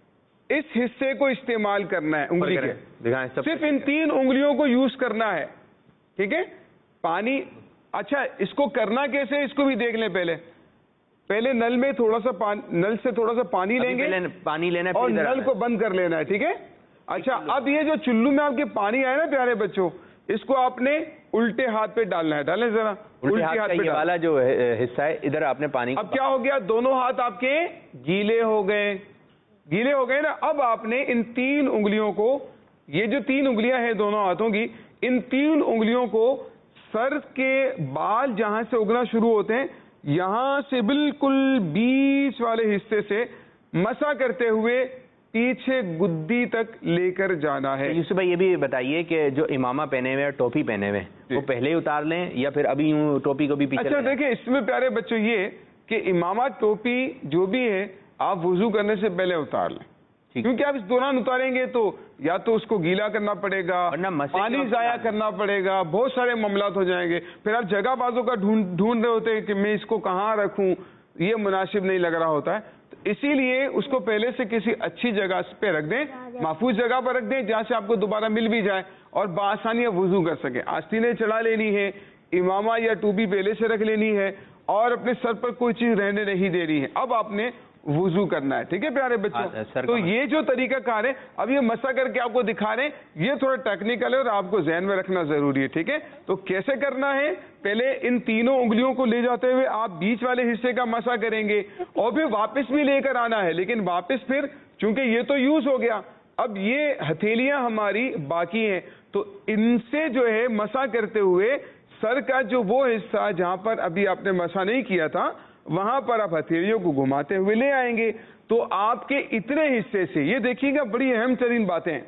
اس حصے کو استعمال کرنا ہے انگلی کے, دکھائیں صرف ان تین انگلیوں کو یوز کرنا ہے. ٹھیک ہے, پانی. اچھا اس کو کرنا کیسے, اس کو بھی دیکھ لیں. پہلے پہلے نل میں تھوڑا سا پانی, نل سے تھوڑا سا پانی لیں گے, پانی لینا ہے اور نل کو بند کر لینا ہے. ٹھیک ہے. اچھا اب یہ جو چلو میں آپ کے پانی آئے نا پیارے بچوں, اس کو آپ نے الٹے ہاتھ پہ ڈالنا ہے. ڈالیں ذرا الٹے ہاتھ پہ, یہ والا جو حصہ ہے ادھر آپ نے پانی. اب کیا ہو گیا, دونوں ہاتھ آپ کے گیلے ہو گئے, گیلے ہو گئے نا. اب آپ نے ان تین انگلیوں کو, یہ جو تین انگلیاں ہیں دونوں ہاتھوں کی, ان تین انگلیوں کو سر کے بال جہاں سے اگنا شروع ہوتے ہیں یہاں سے بالکل بیچ والے حصے سے مسا کرتے ہوئے پیچھے گدی تک لے کر جانا ہے. یوسف بھائی یہ بھی بتائیے کہ جو امامہ پہنے ہوئے ٹوپی پہنے ہوئے وہ پہلے ہی اتار لیں یا پھر ابھی یوں ٹوپی کو بھی پیچھے. اچھا دیکھیں اس میں پیارے بچوں یہ کہ امامہ ٹوپی جو بھی ہے آپ وضو کرنے سے پہلے اتار لیں, کیونکہ آپ اس دوران اتاریں گے تو یا تو اس کو گیلا کرنا پڑے گا, پانی ضائع کرنا پڑے گا, بہت سارے معاملات ہو جائیں گے. پھر آپ جگہ بازوں کا ڈھونڈ ڈھونڈ رہے ہوتے ہیں کہ میں اس کو کہاں رکھوں, یہ مناسب نہیں لگ رہا ہوتا ہے. تو اسی لیے اس کو پہلے سے کسی اچھی جگہ پہ رکھ دیں, محفوظ جگہ پر رکھ دیں جہاں سے آپ کو دوبارہ مل بھی جائے اور بآسانی وضو کر سکیں. آستینیں چڑھا لینی ہے, امامہ یا ٹوپی پہلے سے رکھ لینی ہے, اور اپنے سر پر کوئی چیز رہنے نہیں دے رہی ہے. اب آپ نے وضو کرنا ہے. ٹھیک ہے پیارے بچوں, تو یہ جو طریقہ کار ہے اب یہ مسا کر کے آپ کو دکھا رہے ہیں, یہ تھوڑا ٹیکنیکل ہے اور آپ کو ذہن میں رکھنا ضروری ہے. ٹھیک ہے, تو کیسے کرنا ہے, پہلے ان تینوں انگلیوں کو لے جاتے ہوئے آپ بیچ والے حصے کا مسا کریں گے اور پھر واپس بھی لے کر آنا ہے, لیکن واپس پھر چونکہ یہ تو یوز ہو گیا, اب یہ ہتھیلیاں ہماری باقی ہیں تو ان سے جو ہے مسا کرتے ہوئے سر کا جو وہ حصہ جہاں پر ابھی آپ نے مسا نہیں کیا تھا وہاں پر آپ ہتھیلیوں کو گھماتے ہوئے لے آئیں گے. تو آپ کے اتنے حصے سے, یہ دیکھیے گا بڑی اہم ترین باتیں ہیں,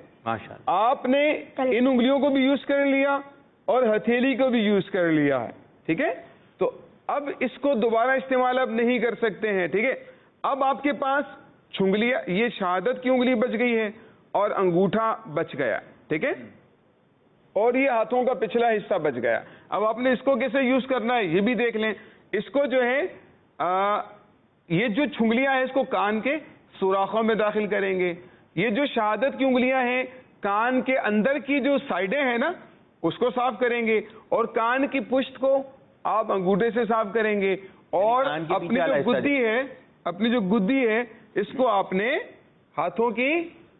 آپ نے ان انگلیوں کو بھی یوز کر لیا اور ہتھیلی کو بھی یوز کر لیا ہے. ٹھیک ہے, تو اب اس کو دوبارہ استعمال اب نہیں کر سکتے ہیں. ٹھیک ہے, اب آپ کے پاس چھنگلیاں, یہ شہادت کی انگلی بچ گئی ہے اور انگوٹھا بچ گیا. ٹھیک ہے, اور یہ ہاتھوں کا پچھلا حصہ بچ گیا. اب آپ نے اس کو کیسے یوز کرنا ہے یہ بھی دیکھ لیں. اس کو جو ہے آ, یہ جو چھنگلیاں ہیں اس کو کان کے سوراخوں میں داخل کریں گے. یہ جو شہادت کی انگلیاں ہیں کان کے اندر کی جو سائڈیں ہیں نا اس کو صاف کریں گے, اور کان کی پشت کو آپ انگوٹھے سے صاف کریں گے, اور اپنی جو گدی ہے اپنی جو گدی ہے اس کو آپ نے ہاتھوں کی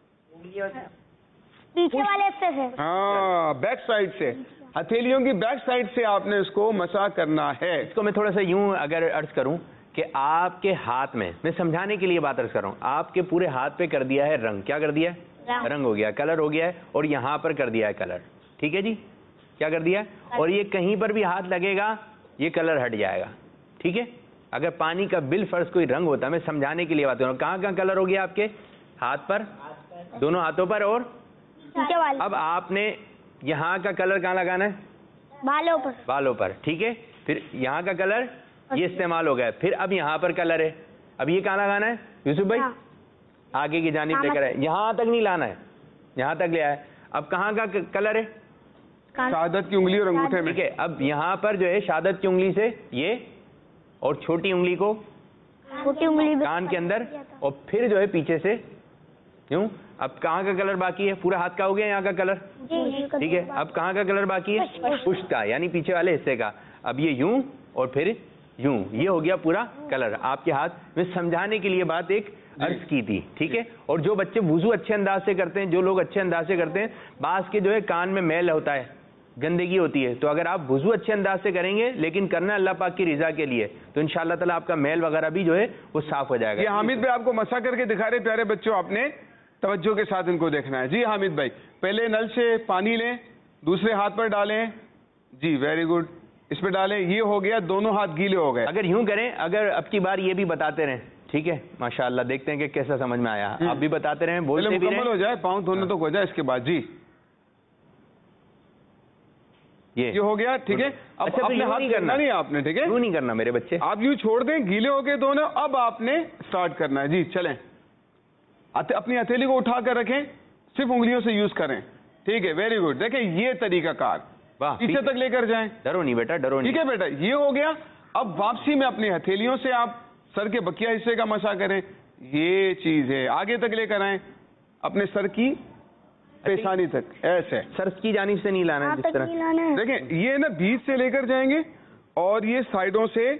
پیچھے والے حصے سے, ہاں بیک سائڈ سے, ہتھیلیوں کی بیک سائڈ سے آپ نے اس کو مسا کرنا ہے. اس کو میں تھوڑا سا یوں اگر عرض کروں کہ آپ کے ہاتھ میں, میں سمجھانے کے لیے بات عرض کر رہا ہوں, آپ کے پورے ہاتھ پہ کر دیا ہے رنگ. کیا کر دیا ہے, رنگ ہو گیا, کلر ہو گیا ہے, اور یہاں پر کر دیا ہے کلر. ٹھیک ہے جی, کیا کر دیا ہے, اور یہ کہیں پر بھی ہاتھ لگے گا یہ کلر ہٹ جائے گا. ٹھیک ہے, اگر پانی کا بال فرض کوئی رنگ ہوتا ہے, میں سمجھانے کے لیے بات کر رہا ہوں, کہاں کہاں کلر ہو گیا آپ کے ہاتھ پر, دونوں ہاتھوں پر, اور اب آپ نے یہاں کا کلر کہاں لگانا ہے, بالوں پر, بالوں پر. ٹھیک ہے, پھر یہاں کا کلر یہ استعمال ہو گیا, پھر اب یہاں پر کلر ہے, اب یہ کہاں لگانا ہے یوسف بھائی, آگے کی جانب لے کر ہے, یہاں تک نہیں لانا ہے, یہاں تک لے آئے. اب کہاں کا کلر ہے, شہادت کی انگلی اور انگوٹھے میں. ٹھیک ہے, اب یہاں پر جو ہے شہادت کی انگلی سے یہ, اور چھوٹی انگلی کو چھوٹی انگلی کان کے اندر, اور پھر جو ہے پیچھے سے یوں. اب کہاں کا کلر باقی ہے, پورا ہاتھ کا ہو گیا یہاں کا کلر. ٹھیک ہے, اب کہاں کا کلر باقی ہے, پشت کا یعنی پیچھے والے حصے کا. اب یہ یوں اور پھر یوں, یہ ہو گیا پورا کلر آپ کے ہاتھ میں. سمجھانے کے لیے بات ایک عرض کی تھی. ٹھیک ہے, اور جو بچے وضو اچھے انداز سے کرتے ہیں, جو لوگ اچھے انداز سے کرتے ہیں, بعض کے جو ہے کان میں میل ہوتا ہے, گندگی ہوتی ہے, تو اگر آپ وضو اچھے انداز سے کریں گے لیکن کرنا اللہ پاک کی رضا کے لیے, تو ان شاء اللہ تعالیٰ آپ کا میل وغیرہ بھی جو ہے وہ صاف ہو جائے گا. یہ حامد بھائی آپ کو مسا کر کے دکھا رہے پیارے بچوں, آپ نے توجہ کے ساتھ ان کو دیکھنا ہے. جی حامد بھائی, پہلے نل سے پانی لیں, دوسرے ہاتھ پر ڈالیں. جی ویری گڈ. اس پہ ڈالیں. یہ ہو گیا, دونوں ہاتھ گیلے ہو گئے. اگر یوں کریں, اگر اب کی بار یہ بھی بتاتے رہیں, ٹھیک ہے, ماشاءاللہ, دیکھتے ہیں کہ کیسا سمجھ میں آیا. آپ بھی بتاتے رہیں, بولتے بھی رہیں. مکمل ہو جائے, پاؤں دھونے تک ہو جائے, اس کے بعد جی یہ ہو گیا, ٹھیک ہے. اب اپنے ہاتھ کرنا نہیں آپ نے, ٹھیک ہے, یوں نہیں کرنا میرے بچے, آپ یوں چھوڑ دیں, گیلے ہو گئے دونوں. اب آپ نے سٹارٹ کرنا ہے. جی چلیں, اپنی ہتھیلی کو اٹھا کر رکھیں, صرف انگلیوں سے یوز کریں, ٹھیک ہے, ویری گڈ. دیکھیں یہ طریقہ کار, پیچھے تک لے کر جائیں. ڈرو نہیں بیٹا, ڈرو نہیں, ٹھیک ہے بیٹا, یہ ہو گیا. اب واپسی میں اپنی ہتھیلیوں سے آپ سر کے بقیہ حصے کا مسا کریں. یہ چیز ہے, آگے تک لے کر آئیں, اپنے سر کی پیشانی تک, ایسے سر کی جانب سے نہیں لانا ہے, جس طرح دیکھیں یہ نا بیچ سے لے کر جائیں گے اور یہ سائڈوں سے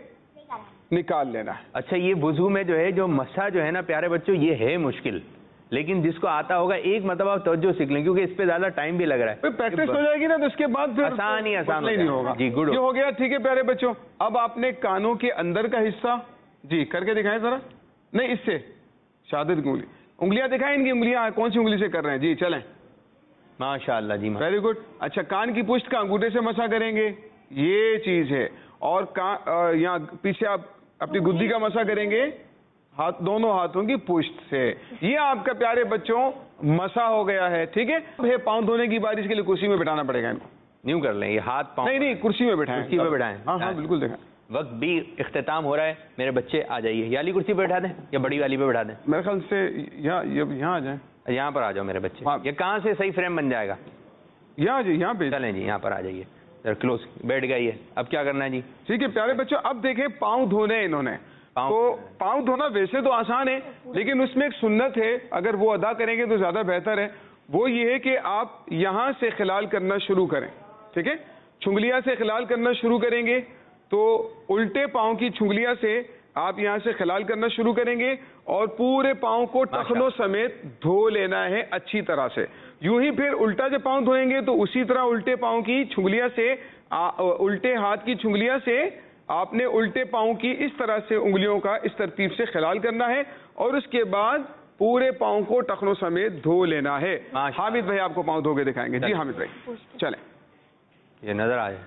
نکال لینا ہے. اچھا, یہ وضو میں جو ہے جو مسا جو ہے نا پیارے بچوں, یہ ہے مشکل, لیکن جس کو آتا ہوگا ایک مرتبہ آپ توجہ سیکھ لیں, کیونکہ اس پہ زیادہ ٹائم بھی لگ رہا ہے. پریکٹس ہو جائے گی نا تو اس کے بعد پھر آسان ہی آسان نہیں ہوگا. جی گڈ, یہ ہو گیا, ٹھیک ہے پیارے بچوں. اب آپ نے کانوں کے اندر کا حصہ جی کر کے دکھائیں ذرا. نہیں, اس سے شہادت کی انگلی, انگلیاں دکھائیں, ان کی انگلیاں کون سی انگلی سے کر رہے ہیں. جی چلیں, ماشاءاللہ جی, ویری گڈ. اچھا, کان کی پشت کا انگوٹھے سے مسا کریں گے, یہ چیز ہے. اور یہاں پیچھے آپ اپنی گدی کا مسا کریں گے, ہاتھ دونوں ہاتھوں کی پشت سے. یہ آپ کا پیارے بچوں مسا ہو گیا ہے, ٹھیک ہے. پاؤں دھونے کی باری, اس کے لیے کرسی میں بٹھانا پڑے گا ان کو. یوں کر لیں, یہ ہاتھ پاؤں, نہیں نہیں, کرسی میں بٹھائیں, کرسی میں بٹھائیں. ہاں ہاں بالکل, دیکھیں وقت بھی اختتام ہو رہا ہے, میرے بچے آ جائیے. یہ والی کرسی پہ بٹھا دیں یا بڑی والی پہ بٹھا دیں؟ میرے خیال سے یہاں یہاں آ جائیں. یہاں پر آ جاؤ میرے بچے. یہ کہاں سے صحیح فریم بن جائے گا؟ یہاں جی, یہاں پہ چلیں جی, یہاں پر آ جائیے. کلوز بیٹھ گئی ہے, اب کیا کرنا ہے جی؟ ٹھیک ہے پیارے بچوں, اب دیکھیں پاؤں دھونے انہوں نے. تو پاؤں دھونا ویسے تو آسان ہے, لیکن اس میں ایک سنت ہے, اگر وہ ادا کریں گے تو زیادہ بہتر ہے. وہ یہ ہے کہ آپ یہاں سے خلال کرنا شروع کریں, ٹھیک ہے. چھنگلیاں سے خلال کرنا شروع کریں گے تو الٹے پاؤں کی چھنگلیاں سے آپ یہاں سے خلال کرنا شروع کریں گے, اور پورے پاؤں کو ٹخنوں سمیت دھو لینا ہے اچھی طرح سے. یوں ہی پھر الٹا جب پاؤں دھوئیں گے تو اسی طرح الٹے پاؤں کی چھنگلیاں سے, الٹے ہاتھ کی چھنگلیاں سے آپ نے الٹے پاؤں کی اس طرح سے انگلیوں کا اس ترتیب سے خلال کرنا ہے, اور اس کے بعد پورے پاؤں کو ٹخنوں سمیت دھو لینا ہے. حامد بھائی آپ کو پاؤں دھو کے دکھائیں گے. جی حامد بھائی چلیں, یہ نظر آ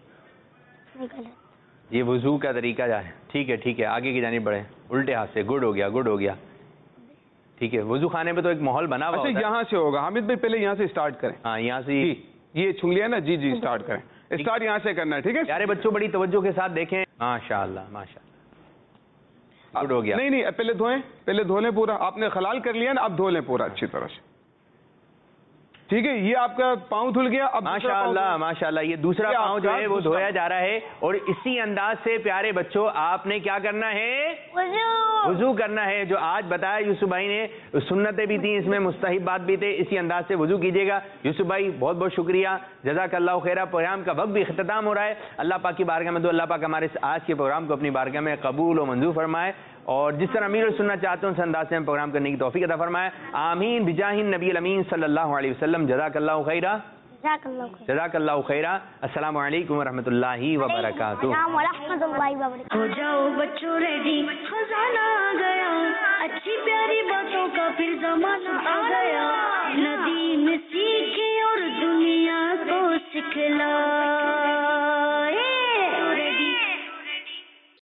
جائے. یہ وضو کا طریقہ ہے, ٹھیک ہے, ٹھیک ہے, آگے کی جانب بڑھیں, الٹے ہاتھ سے. گڈ ہو گیا, گڈ ہو گیا, ٹھیک ہے. وضو خانے میں تو ایک ماحول بنا ہوا ہوتا ہے. یہاں سے ہوگا حامد بھائی, پہلے یہاں سے اسٹارٹ کریں. ہاں, یہاں سے یہ چھنگلیاں نا, جی جی اسٹارٹ کریں, اسٹارٹ یہاں سے کرنا ہے, ٹھیک ہے. پیارے بچوں بڑی توجہ کے ساتھ دیکھیں. ماشاءاللہ, ماشاءاللہ, گڈ ہو گیا. نہیں نہیں, پہلے دھوئیں, پہلے دھو لیں پورا. آپ نے خلال کر لیا نا, اب دھو لیں پورا اچھی طرح سے, ٹھیک ہے. یہ آپ کا پاؤں دھل گیا. اب ماشاءاللہ, ماشاءاللہ, یہ دوسرا پاؤں جو ہے وہ دھویا جا رہا ہے, اور اسی انداز سے پیارے بچوں آپ نے کیا کرنا ہے؟ وضو کرنا ہے. جو آج بتایا یوسف بھائی نے, سنتیں بھی تھیں اس میں, مستحبات بھی تھے, اسی انداز سے وضو کیجیے گا. یوسف بھائی بہت بہت شکریہ, جزاک اللہ خیرہ. پروگرام کا وقت بھی اختتام ہو رہا ہے. اللہ پاک کی بارگاہ میں دو, اللہ پاک ہمارے آج کے پروگرام کو اپنی بارگاہ میں قبول و منظور فرمائے, اور جس طرح امیر سننا چاہتے ہیں اس انداز سے ہم پروگرام کرنے کی توفیق عطا فرمائے. آمین بجاہ النبی الامین صلی اللہ علیہ وسلم. جزاک اللہ خیرہ, جزاک اللہ خیرہ. السلام علیکم ورحمۃ اللہ وبرکاتہ. ورحمۃ اللہ وبرکاتہ. ہو جاؤ بچوں ریڈی, خزانہ آ گیا, اچھی پیاری باتوں کا پھر زمانہ آ گیا.